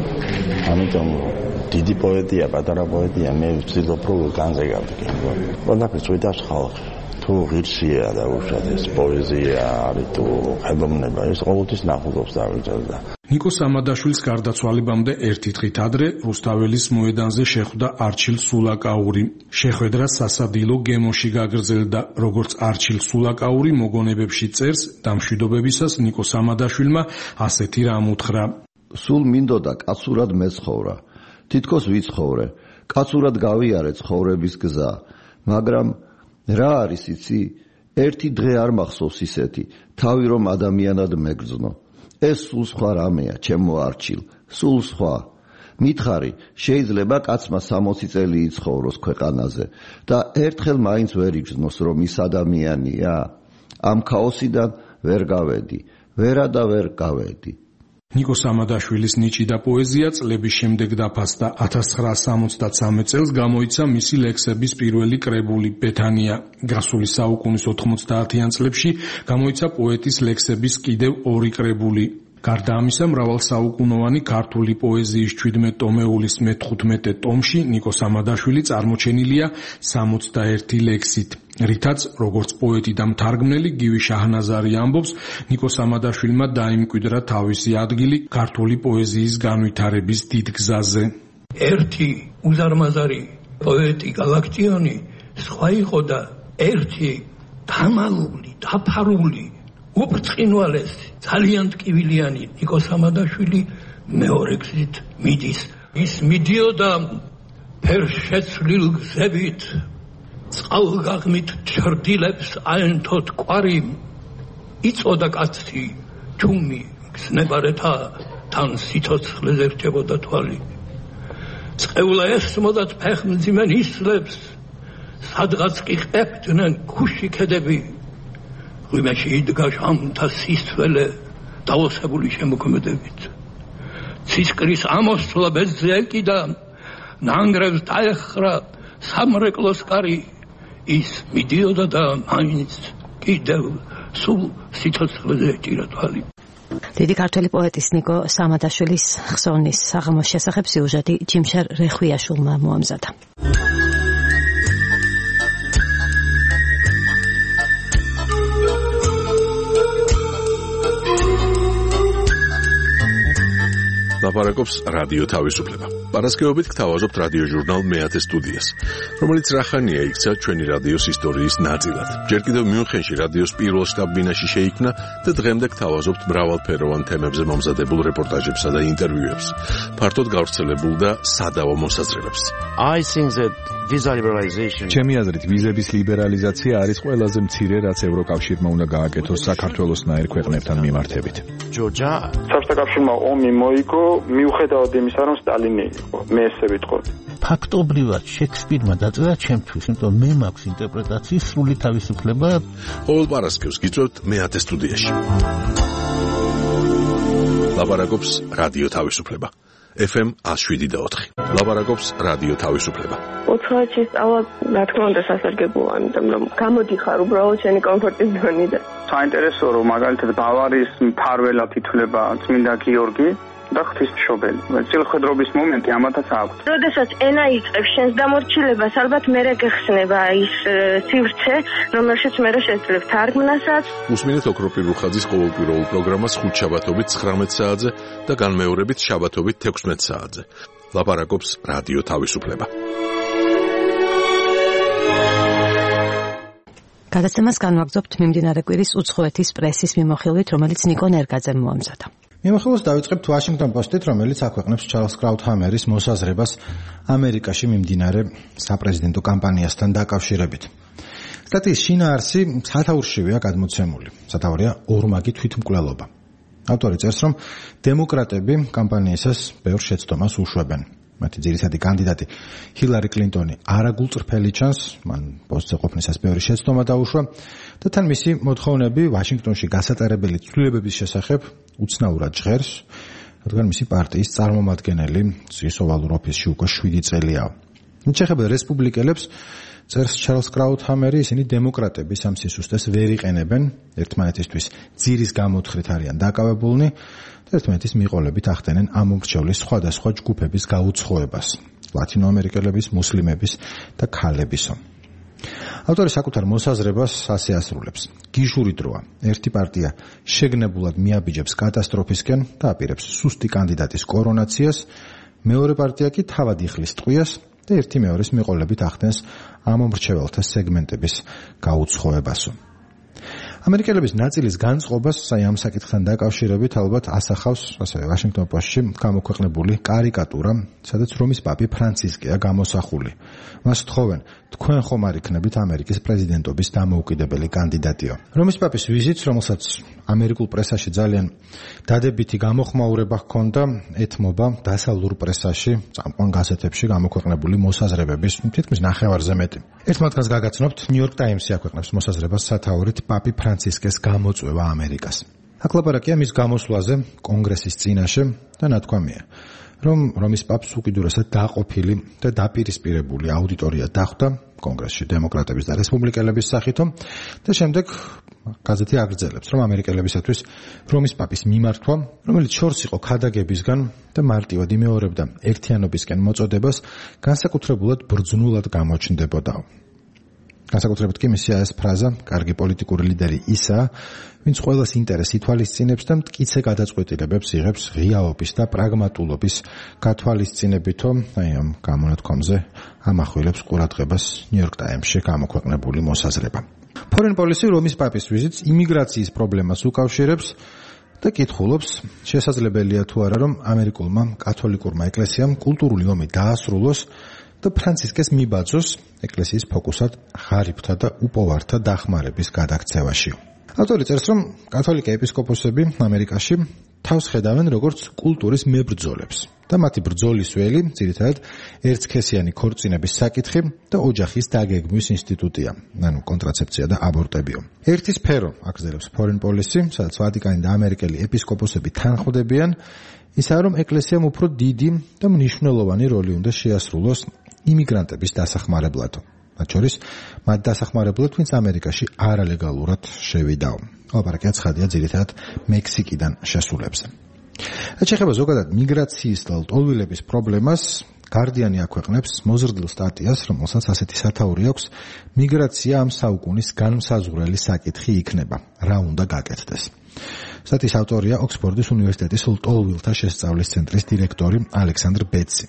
ამიტომ დიდი პოეტია, პატარა პოეტია, მე ვცდილობ რომ განზე გავდგენ. ყველაფერს წვიდავს ხალხი. თუ ღირსია და უშად ეს პოეზია არის თუ ხელოვნება, ეს ყოველთვის ნახულობს დავიწყდა. ნიკო სამადაშვილის გარდაცვალებამდე ერთი დღით ადრე რუსთაველის მოედანზე შეხვდა არჩილ სულაკაური. შეხვედრა სასადილო გემოში გაგრძელდა, როგორც არჩილ სულაკაური მოგონებებში წერს, დამშვიდობებისას ნიკო სამადაშვილმა ასეთი რამ უთხრა. სულ მინდოდა კაცურად მეცხოვრა. თითქოს ვიცხოვრე, კაცურად გავიარე ცხოვრების გზა, მაგრამ რა არის იცი? ერთი დღე არ მახსოვს ისეთი, თავი რომ ადამიანად მეგრძნო. ეს სულ სხვა რამეა, ჩემო არჩილ, სულ სხვა. მითხარი, შეიძლება კაცმა 60 წელი იცხოვროს ქვეყანაზე და ერთხელ მაინც ვერ იგრძნოს, რომ ის ადამიანია? ამ ქაოსიდან ვერ გავედი, ვერა და ვერ გავედი. ნიკო სამადაშვილის ნიჭი და პოეზია წლების შემდეგ დაფასდა. 1973 წელს გამოიცა მისი ლექსების პირველი კრებული ბეთანია. გასული საუკუნის 90-იან წლებში გამოიცა პოეტის ლექსების კიდევ 2 კრებული. გარდა ამისა, მრავალსაუკუნოვანი ქართული პოეზიის 17 ტომეულის მე-15 ტომში ნიკო სამადაშვილი წარმოჩენილია 61 ლექსით. რითაც, როგორც პოეტი და მთარგმნელი გივი შაჰნაზარი ამბობს, ნიკო სამადაშვილმა დაიმკვიდრა თავისი ადგილი ქართული პოეზიის განვითარების დიდ გზაზე. ერთი უზარმაზარი პოეტი გალაქტიონი სხვა იყო და ერთი დამალული, დაფარული, უბრწყინვალესი, ძალიან ტკივილიანი ნიკო სამადაშვილი მეორე გზით მიდის. ის მიდიოდა ფერშეცვლილ გზებით, წყალგაღმით ჩრდილებს აენთოთ კვარი, იწოდა კაცი ჩუმი გზნებარეთა, თან სიცოცხლეს ერჩებოდა თვალი. წყევლა ესმოდათ ფეხმძიმენ ისლებს, სადღაც კი ყებდნენ ქუში ქედები, ღვიმეში იდგა ჟამთა სისწველე დაოსებული შემოქმედებით. ცისკრის ამოსვლა ბეძზე ეკიდა, ნანგრევს დაეხრა სამრეკლოს კარი, ის მიდიოდა და მაინც კიდევ სულ სიცოცხლეზე ეჭირა თვალი. დიდი ქართველი პოეტის ნიკო სამადაშვილის ხსოვნის საღამოს შესახებ სიუჟეტი ჯიმშარ რეხვიაშვილმა მოამზადა. ლაპარაკობს რადიო თავისუფლება. პარასკევობით გთავაზობთ რადიო ჟურნალ მეათე სტუდიას, რომელიც რახანია იქცა ჩვენი რადიოს ისტორიის ნაწილად. ჯერ კიდევ მიუნხენში რადიოს პირველ შტაბ-ბინაში შეიქმნა და დღემდე გთავაზობთ მრავალფეროვან თემებზე მომზადებულ რეპორტაჟებსა და ინტერვიუებს, ფართოდ გავრცელებულ და სადავო მოსაზრებებს. ჩემი აზრით, ვიზების ლიბერალიზაცია არის ყველაზე მცირე, რაც ევროკავშირმა უნდა გააკეთოს საქართველოსნაირ ქვეყნებთან მიმართებით. საბჭოთა კავშირმა ომი მოიგო, მიუხედავად იმისა, რომ სტალინი იყო, მე ესე ვიტყოდი. ფაქტობრივად შექსპირმა დაწერა ჩემთვის, იმიტომ მე მაქვს ინტერპრეტაციის სრული თავისუფლება. ყოველ პარასკევს გიწევთ მეათე სტუდიაში. ლაპარაკობს რადიო თავისუფლება. FM 107.4. ლაპარაკობს რადიო თავისუფლება. უცხოეთში სწავლა, რა თქმა უნდა, სასარგებლოა, იმიტომ რომ გამოდიხარ უბრალოდ შენი კომფორტის ზონიდან. საინტერესოა, რომ მაგალითად ბავარიის მფარველად ითვლება წმინდა გიორგი და ღვთისმშობელი. წილხედრობის მომენტი ამათაც აქვს. როდესაც ენა იწყებს შენს დამორჩილებას, ალბათ მერე გეხსნება ის სივრცე, რომელშიც მერე შეძლებ თარგმნასაც. უსმინეთ ოქროპირ რუხაძის ყოველკვირეულ პროგრამას ხუთშაბათობით 19 საათზე და განმეორებით შაბათობით 16 საათზე. ლაპარაკობს რადიო თავისუფლება. გადაცემას განვაგრძობთ მიმდინარე კვირის უცხოეთის პრესის მიმოხილვით, რომელიც ნიკო ნერგაძემ მოამზადა. მიმოხილვას დავიწყებთ Washington Post-ით, რომელიც აქვეყნებს ჩარლზ კრაუთჰამერის მოსაზრებას ამერიკაში მიმდინარე საპრეზიდენტო კამპანიასთან დაკავშირებით. სტატიის შინაარსი სათაურშივეა გადმოცემული. სათაურია ორმაგი თვითმკვლელობა. ავტორი წერს, რომ დემოკრატები კამპანიისას ბევრ შეცდომას უშვებენ. მათი ძირითადი კანდიდატი ჰილარი კლინტონი არაგულწრფელი ჩანს, მან პოსტზე ყოფნისას ბევრი შეცდომა დაუშვა და თან მისი მოთხოვნები ვაშინგტონში გასატარებელი ცვლილებების შესახებ უცნაურად ჟღერს, რადგან მისი პარტიის წარმომადგენელი ზღვის ოვალურ ოფისში უკვე 7 წელია. შეეხება რესპუბლიკელებს, წერს ჩარლზ კრაუთჰამერი, ისინი დემოკრატების ამ სისუსტეს ვერ იყენებენ, ერთმანეთისთვის ძირის გამოთხრით არიან დაკავებულნი და ერთმანეთის მიყოლებით ახდენენ ამ მომრჩევლის სხვადასხვა ჯგუფების გაუცხოებას, ლათინოამერიკელების, მუსლიმების და ქალებისო. ავტორი საკუთარ მოსაზრებას ასე ასრულებს: გიჟური დროა, ერთი პარტია შეგნებულად მიაბიჯებს კატასტროფისკენ და აპირებს სუსტი კანდიდატის კორონაციას, მეორე პარტია კი თავად იხლის ტყვიას და ერთი მეორის მიყოლებით ახდენს ამ მომრჩეველთა სეგმენტების გაუცხოებასო. ამერიკელების ნაწილის განწყობას ამ საკითხთან დაკავშირებით ალბათ ასახავს ასევე ვაშინგტონ პოსტში გამოქვეყნებული კარიკატურა, სადაც რომის პაპი ფრანცისკეა გამოსახული. მას თხოვენ: თქვენ ხომ არ იქნებით ამერიკის პრეზიდენტობის დამოუკიდებელი კანდიდატიო. რომის პაპის ვიზიტს, რომელსაც ამერიკულ პრესაში ძალიან დადებითი გამოხმაურება ჰქონდა, ეთმობა დასავლურ პრესაში, წამყვან გაზეთებში გამოქვეყნებული მოსაზრებების თითქმის ნახევარზე მეტი. ერთ მათგანს გაგაცნობთ, ნიუ-იორკ ტაიმსი აქვეყნებს მოსაზრებას სათაურით პაპი ფრანცისკეს გამოწვევა ამერიკას. აქ ლაპარაკია მის გამოსვლაზე კონგრესის წინაშე და ნათქვამია, რომ რომის პაპს უკიდურესად დაყოფილი და დაპირისპირებული აუდიტორია დახვდა კონგრესში დემოკრატების და რესპუბლიკელების სახითო და შემდეგ გაზეთი აგრძელებს, რომ ამერიკელებისათვის რომის პაპის მიმართვა, რომელიც შორს იყო ქადაგებისგან და მარტივად იმეორებდა ერთიანობისკენ მოწოდებას, განსაკუთრებულად ბრძნულად გამოჩნდებოდა. განსაკუთრებით კი მისია ეს ფრაზა, კარგი პოლიტიკური ლიდერი ისაა, ვინც ყველას ინტერესს ითვალისწინებს და მტკიცე გადაწყვეტილებებს იღებს ღიაობის და პრაგმატულობის გათვალისწინებითო, ამ გამონათქვამზე ამახვილებს ყურადღებას ნიუ-იორკ ტაიმსში გამოქვეყნებული მოსაზრება. Foreign Policy რომის პაპის ვიზიტს იმიგრაციის პრობლემას უკავშირებს და კითხულობს, შესაძლებელია თუ არა, რომ ამერიკულმა კათოლიკურმა ეკლესიამ კულტურული ომი დაასრულოს და ფრანცისკეს მიბაძოს ეკლესიის ფოკუსად ღარიბთა და უპოვართა დახმარების გადაქცევაში. ავტორი წერს, რომ კათოლიკე ეპისკოპოსები ამერიკაში თავს ხედავენ როგორც კულტურის მებრძოლებს და მათი ბრძოლის ველი ძირითადად ერთსქესიანი ქორწინების საკითხი და ოჯახის დაგეგმვის ინსტიტუტია, ანუ კონტრაცეფცია და აბორტებიო. ერთი სფერო, აგრძელებს Foreign Policy, სადაც ვატიკანი და ამერიკელი ეპისკოპოსები თანხმდებიან, ისაა, რომ ეკლესიამ უფრო დიდი და მნიშვნელოვანი როლი უნდა შეასრულოს იმიგრანტების დასახმარებლად. მათ შორის მათ დასახმარებლად, ვინც ამერიკაში არალეგალურად შევიდაო. ლაპარაკია ცხადია ძირითადად მექსიკიდან შესულებზე. რაც შეეხება ზოგადად მიგრაციის და ლტოლვილების პრობლემას, გარდიანი აქვეყნებს მოზრდილ სტატიას, რომელსაც ასეთი სათაური აქვს: მიგრაცია ამ საუკუნის განმსაზღვრელი საკითხი იქნება, რა უნდა გაკეთდეს. სტატიის ავტორია ოქსფორდის უნივერსიტეტის ლტოლვილთა შესწავლის ცენტრის დირექტორი ალექსანდრ ბეტსი.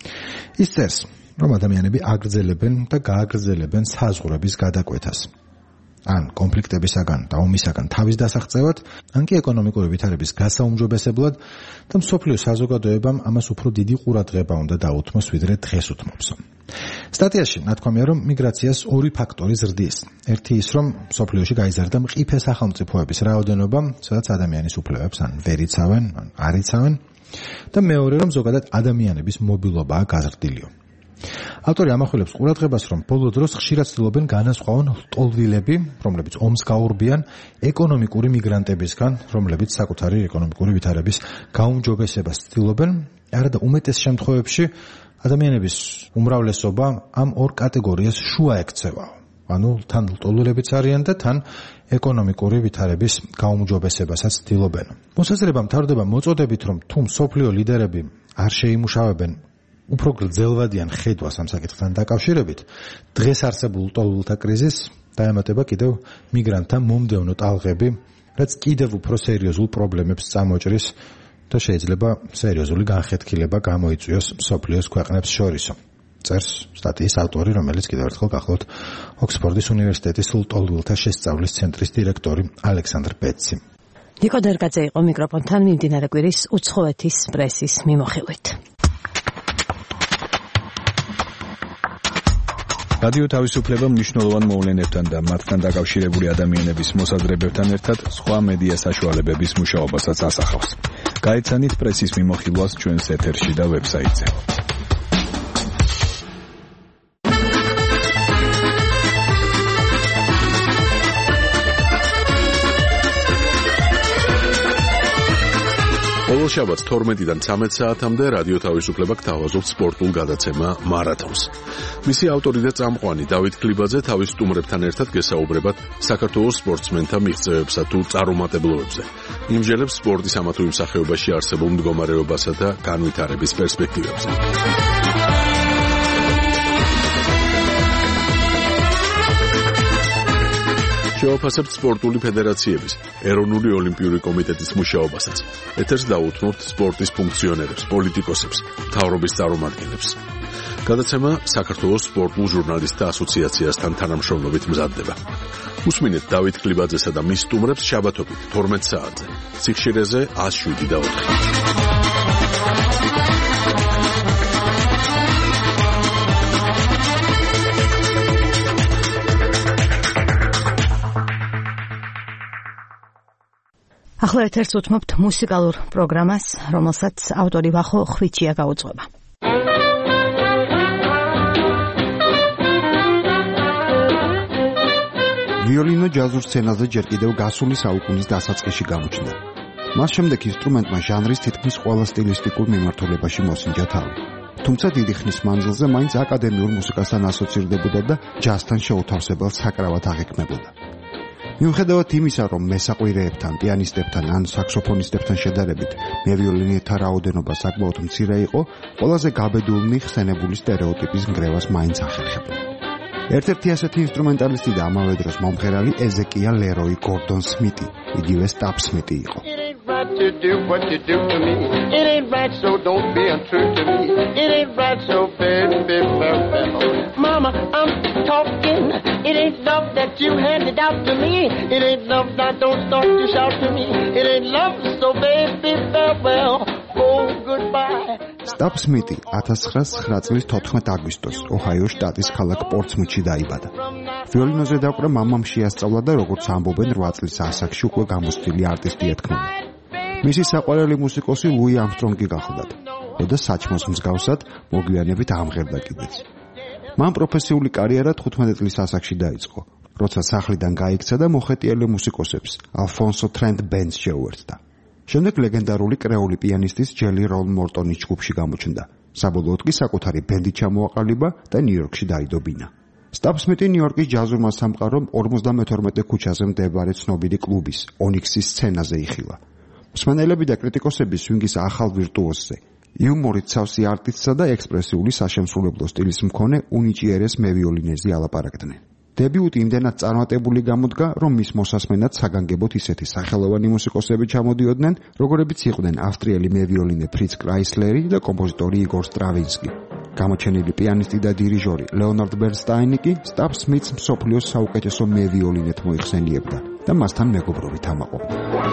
ის წერს, რომ ადამიანები აგრძელებენ და გააგრძელებენ საზღვრების გადაკვეთას. ან კონფლიქტებისაგან და ომისაგან თავის დასაღწევად, ან კი ეკონომიკური ვითარების გასაუმჯობესებლად და მსოფლიო საზოგადოებამ ამას უფრო დიდი ყურადღება უნდა დაუთმოს, ვიდრე დღეს უთმობს. სტატიაში ნათქვამია, რომ მიგრაციას ორი ფაქტორი ზრდის. ერთი ის, რომ მსოფლიოში გაიზარდა მყიფე სახელმწიფოების რაოდენობა, სადაც ადამიანის უფლებებს ან ვერ იცავენ, ან არ იცავენ, და მეორე, რომ ზოგადად ადამიანების მობილობაა გაზრდილიო. ავტორი ამახვილებს ყურადღებას, რომ ბოლო დროს ხშირად ცდილობენ განასხვაონ ლტოლვილები, რომლებიც ომს გაურბიან, ეკონომიკური მიგრანტებისგან, რომლებიც საკუთარი ეკონომიკური ვითარების გაუმჯობესებას ცდილობენ, არა და უმეტეს შემთხვევებში ადამიანების უმრავლესობა ამ ორ კატეგორიას შუა ექცევა. ანუ თან ლტოლვილებიც არიან და თან ეკონომიკური ვითარების გაუმჯობესებასაც ცდილობენ. მოსაზრება მთავრდება მოწოდებით, რომ თუ მსოფლიო ლიდერები არ შეიმუშავებენ უფრო გრძელვადიან ხედვას ამ საკითხთან დაკავშირებით, დღეს არსებულ ლტოლვილთა კრიზისს დაემატება კიდევ მიგრანტთა მომდევნო ტალღები, რაც კიდევ უფრო სერიოზულ პრობლემებს წამოჭრის და შეიძლება სერიოზული განხეთქილება გამოიწვიოს მსოფლიოს ქვეყნებს შორისო. წერს სტატიის ავტორი, რომელიც კიდევ ერთხელ გახლავთ ოქსფორდის უნივერსიტეტის ლტოლვილთა შესწავლის ცენტრის დირექტორი ალექსანდრ ბეტსი. ნიკო დერგაძე იყო მიკროფონთან მიმდინარე კვირის უცხოეთის პრესის მიმოხილვით. რადიო თავისუფლება მნიშვნელოვან მოვლენებთან და მათთან დაკავშირებული ადამიანების მოსაზრებებთან ერთად სხვა მედია საშუალებების მუშაობასაც ასახავს. გაეცანით პრესის მიმოხილვას ჩვენს ეთერში და ვებსაიტზე. ყოველ შაბათს 12-დან 13 საათამდე რადიო თავისუფლება გთავაზობს სპორტულ გადაცემა მარათონს. მისი ავტორი და წამყვანი დავით ქლიბაძე თავის სტუმრებთან ერთად გესაუბრებათ საქართველოს სპორტსმენთა მიღწევებსა თუ წარუმატებლობებზე. იმჟელებს სპორტის ამა თუ იმ სახეობაში არსებულ მდგომარეობასა და განვითარების პერსპექტივებზე. შევაფასებთ სპორტული ფედერაციების, ეროვნული ოლიმპიური კომიტეტის მუშაობასაც. ეთერს დაუთმობთ სპორტის ფუნქციონერებს, პოლიტიკოსებს, მთავრობის წარმომადგენლებს. გადაცემა საქართველოს სპორტულ ჟურნალისტთა ასოციაციასთან თანამშრომლობით მზადდება. უსმინეთ დავით ქლიბაძესა და მის სტუმრებს შაბათობით 12 საათზე. სიხშირეზე 107.4. ახლა ეთერს უთმობთ მუსიკალურ პროგრამას, რომელსაც ავტორი ვახო ხვიჩია გაუძღვება. ვიოლინო ჯაზურ სცენაზე ჯერ კიდევ გასული საუკუნის დასაწყისში გამოჩნდა. მას შემდეგ ინსტრუმენტმა ჟანრის თითქმის ყველა სტილისტიკურ მიმართულებაში მოსინჯა თავი. თუმცა დიდი ხნის მანძილზე მაინც აკადემიურ მუსიკასთან ასოცირდებოდა და ჯაზთან შეუთავსებელ საკრავად აღიქმებოდა. მიუხედავად იმისა, რომ მესაყვირეებთან, პიანისტებთან ან საქსოფონისტებთან შედარებით მევიოლინეთა რაოდენობა საკმაოდ მცირე იყო, ყველაზე გაბედულნი ხსენებული სტერეოტიპის ნგრევას მაინც ახერხებდა. ერთ-ერთი ასეთი ინსტრუმენტალისტი და ამავე დროს მომღერალი ეზეკია ლეროი გორდონ სმიტი, იგივე სტაპ სმიტი იყო. To do what you do to me. It ain't right, so don't be untrue to me. It ain't right, so baby, Mama, I'm talking. It ain't love that you handed out to me. It ain't love that don't start to shout to me. It ain't love, so baby, farewell. Oh, goodbye. სტაპ სმიტი 1909 წლის 14 აგვისტოს ოჰაიოს შტატის ქალაქ პორტსმუთში დაიბადა. ვიოლინოზე დაკვრა მამამ შეასწავლა და როგორც ამბობენ 8 წლის ასაკში უკვე გამოცდილი არტისტი ეთქმოდა. მისი საყვარელი მუსიკოსი ლუი ამსტრონგი გახლდათ, და საჩმოს მსგავსად მოგვიანებით ამღერდა კიდეც. მან პროფესიული კარიერა 15 წლის ასაკში დაიწყო, როცა სახლიდან გაიქცა და მოხეტიალე მუსიკოსებს ალფონსო ტრენტ ბენდს შეუერთდა. შემდეგ ლეგენდარული კრეოლი პიანისტის ჯელი როლ მორტონის ჯგუფში გამოჩნდა. საბოლოოდ კი საკუთარი ბენდი ჩამოაყალიბა და ნიუ-იორკში დაიდობინა. სტაპ სმიტი ნიუ-იორკის ჯაზურმა სამყარომ 52 ქუჩაზე მდებარე ცნობილი კლუბის ონიქსის სცენაზე იხილა. მსმენელები და კრიტიკოსები სვინგის ახალ ვირტუოზზე, იუმორით სავსე არტისტსა და ექსპრესიული საშემსრულებლო სტილის მქონე უნიჭიერეს მევიოლინეზე ალაპარაკდნენ. დებიუტი იმდენად წარმატებული გამოდგა, რომ მის მოსასმენად საგანგებოდ ისეთი სახელოვანი მუსიკოსები ჩამოდიოდნენ, როგორებიც იყვნენ ავსტრიელი მევიოლინე ფრიც კრაისლერი და კომპოზიტორი იგორ სტრავინსკი. გამოჩენილი პიანისტი და დირიჟორი ლეონარდ ბერნსტაინი კი სტაპ სმიტს მსოფლიოს საუკეთესო მევიოლინეთ მოიხსენიებდა და მასთან მეგობრობით ამაყობდა.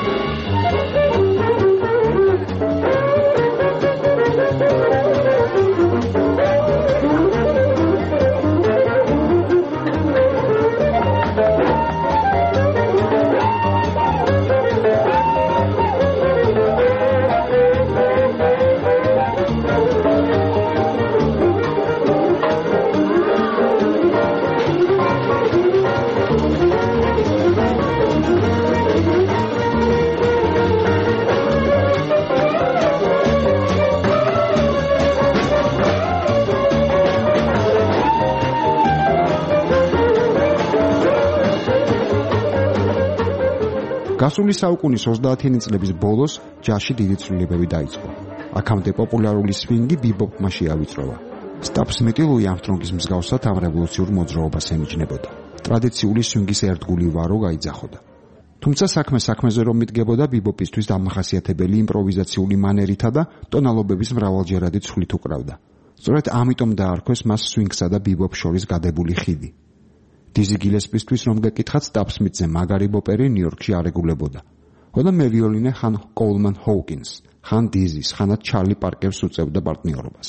გასული საუკუნის 30-იანი წლების ბოლოს ჯაზში დიდი ცვლილებები დაიწყო. აქამდე პოპულარული სვინგი ბიბოპმა შეავიწროვა. სტაპ სმიტი ლუი ამსტრონგის მსგავსად ამ რევოლუციურ მოძრაობას ემიჯნებოდა. ტრადიციული სვინგის ერთგული ვარო გაიძახოდა. თუმცა საქმეზე რომ მიდგებოდა ბიბოპისთვის დამახასიათებელი იმპროვიზაციული მანერითა და ტონალობების მრავალჯერადი ცვლით უკრავდა. სწორედ ამიტომ დაარქვეს მას სვინგსა და ბიბოპს შორის გადებული ხიდი. დიზი გილესპისთვის რომ გეკითხათ სტაპ სმიტზე მაგარი ბოპერი ნიუ-იორკში არეგულებოდა. ხოდა მევიოლინე ხან კოულმან ჰოუკინს, ხან დიზის, ხანაც ჩარლი პარკერს უწევდა პარტნიორობას.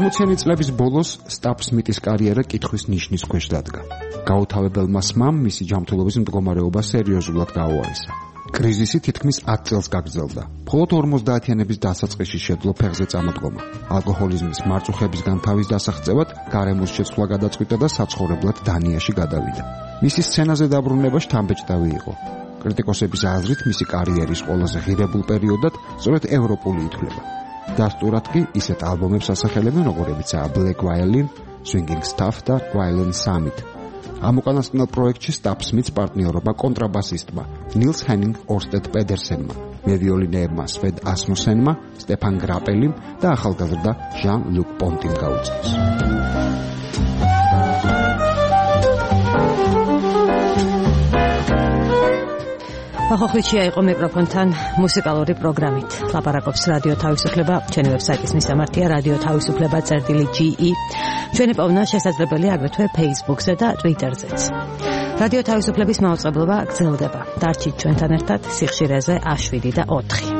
80-იანი წლების ბოლოს სტაფ სმიტის კარიერა კითხვის ნიშნის ქვეშ დადგა. გაუთავებელმა სმამ მისი ჯანმრთელობის მდგომარეობა სერიოზულად დაუარესა. კრიზისი თითქმის 10 წელს გაგრძელდა. მხოლოდ 50-იანების დასაწყისში შეძლო ფეხზე წამოდგომა. ალკოჰოლიზმის მარწუხებისგან თავის დასაღწევად გარემოს შეცვლა გადაწყვიტა და საცხოვრებლად დანიაში გადავიდა. მისი სცენაზე დაბრუნება შთამბეჭდავი იყო. კრიტიკოსების აზრით მისი კარიერის ყველაზე ღირებულ პერიოდად სწორედ ევროპული ითვლება. დასტურად კი ისეთ ალბომებს ასახელებენ, როგორებიცაა Black Violin, Swinging Stuff და Violin Summit. ამ უკანასკნელ პროექტში სტაფ სმიტს პარტნიორობა კონტრაბასისტმა ნილს ჰენინგ ორსტედ პედერსენმა, მევიოლინეებმა სვედ ასმუსენმა, სტეფან გრაპელიმ და ახალგაზრდა ჟან ლუკ პონტიმ გაუწიეს. ახოხლიჩია იყო მიკროფონთან მუსიკალური პროგრამით. ლაპარაკობს რადიო თავისუფლება, ჩვენი ვებსაიტის მისამართია radioთავისუფლება.ge. ჩვენი პოვნა შესაძლებელია აგრეთვე Facebook-ზე და Twitter-ზეც. რადიო თავისუფლების მაუწყებლობა გრძელდება. დარჩით ჩვენთან ერთად სიხშირეზე A7 და 4.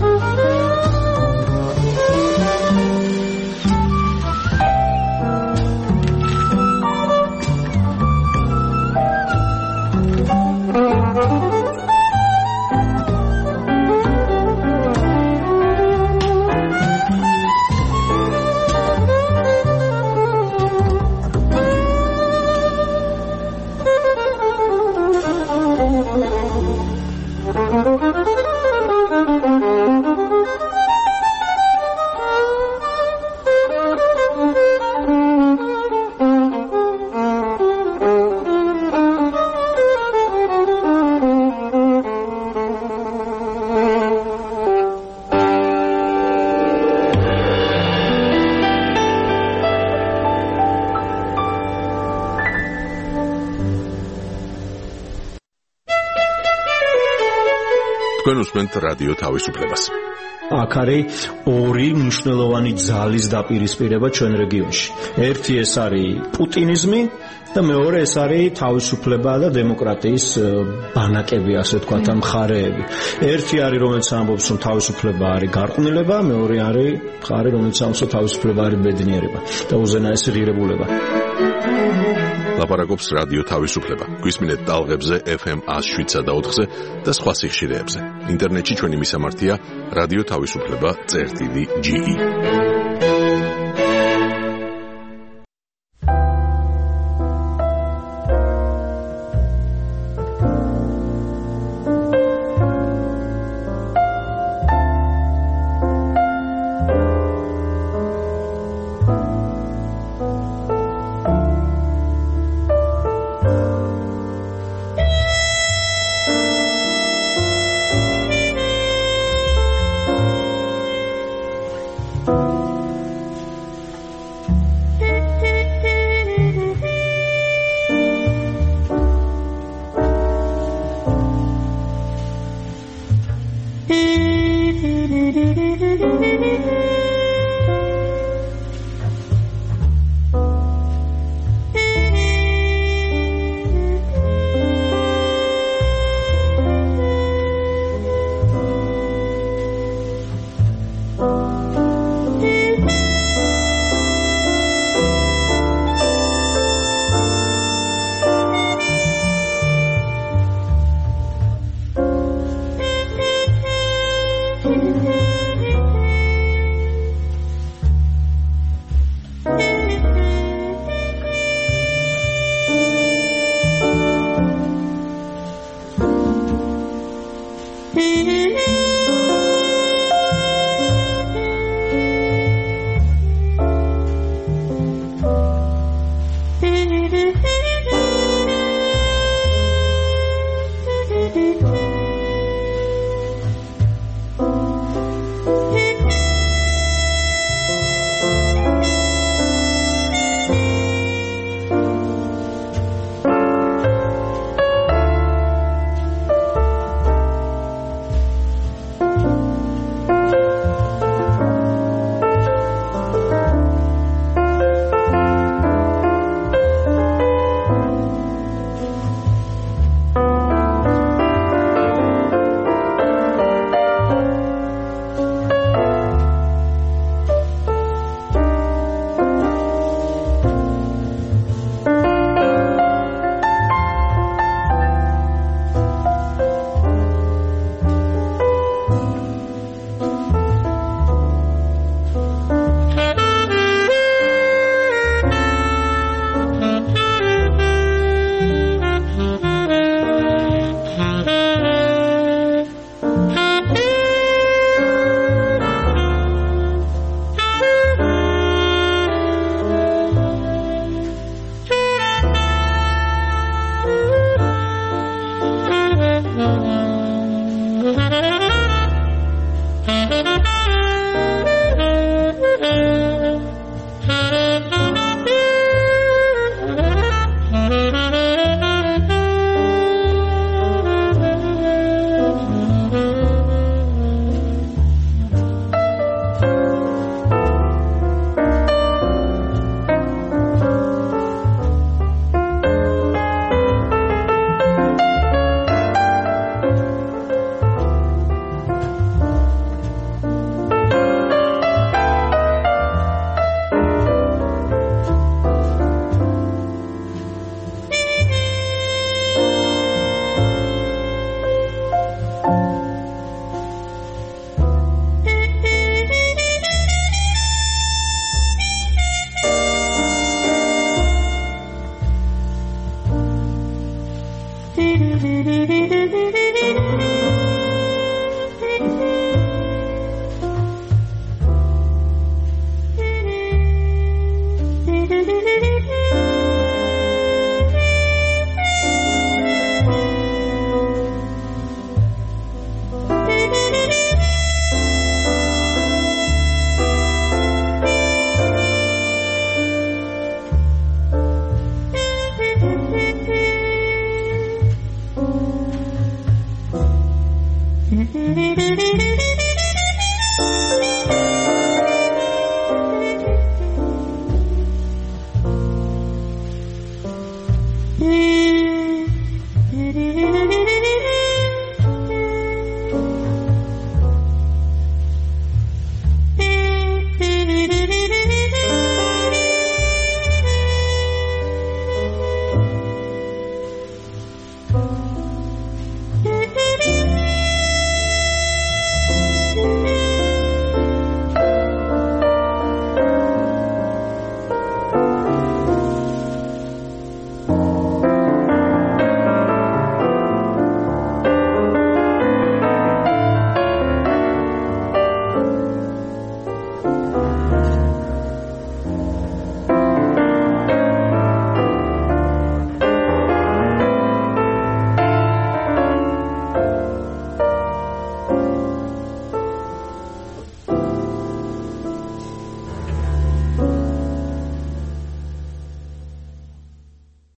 თქვენ უსმენთ რადიო თავისუფლებას. აქ არის ორი მნიშვნელოვანი ძალის დაპირისპირება ჩვენ რეგიონში. ერთი ეს არის პუტინიზმი და მეორე ეს არის თავისუფლება და დემოკრატიის ბანაკები, ასე ვთქვათ, მხარეები. ერთი არის, რომელიც ამბობს, რომ თავისუფლება არის გარყვნილება, მეორე არის მხარე, რომელიც ამბობს, რომ თავისუფლება არის ბედნიერება და უზენაესი ღირებულება. ლაპარაკობს რადიო თავისუფლება. გვისმინეთ ტალღებზე FM 107-სა და 4-ზე და სხვა სიხშირეებზე. ინტერნეტში ჩვენი მისამართია radioთავისუფლება.ge.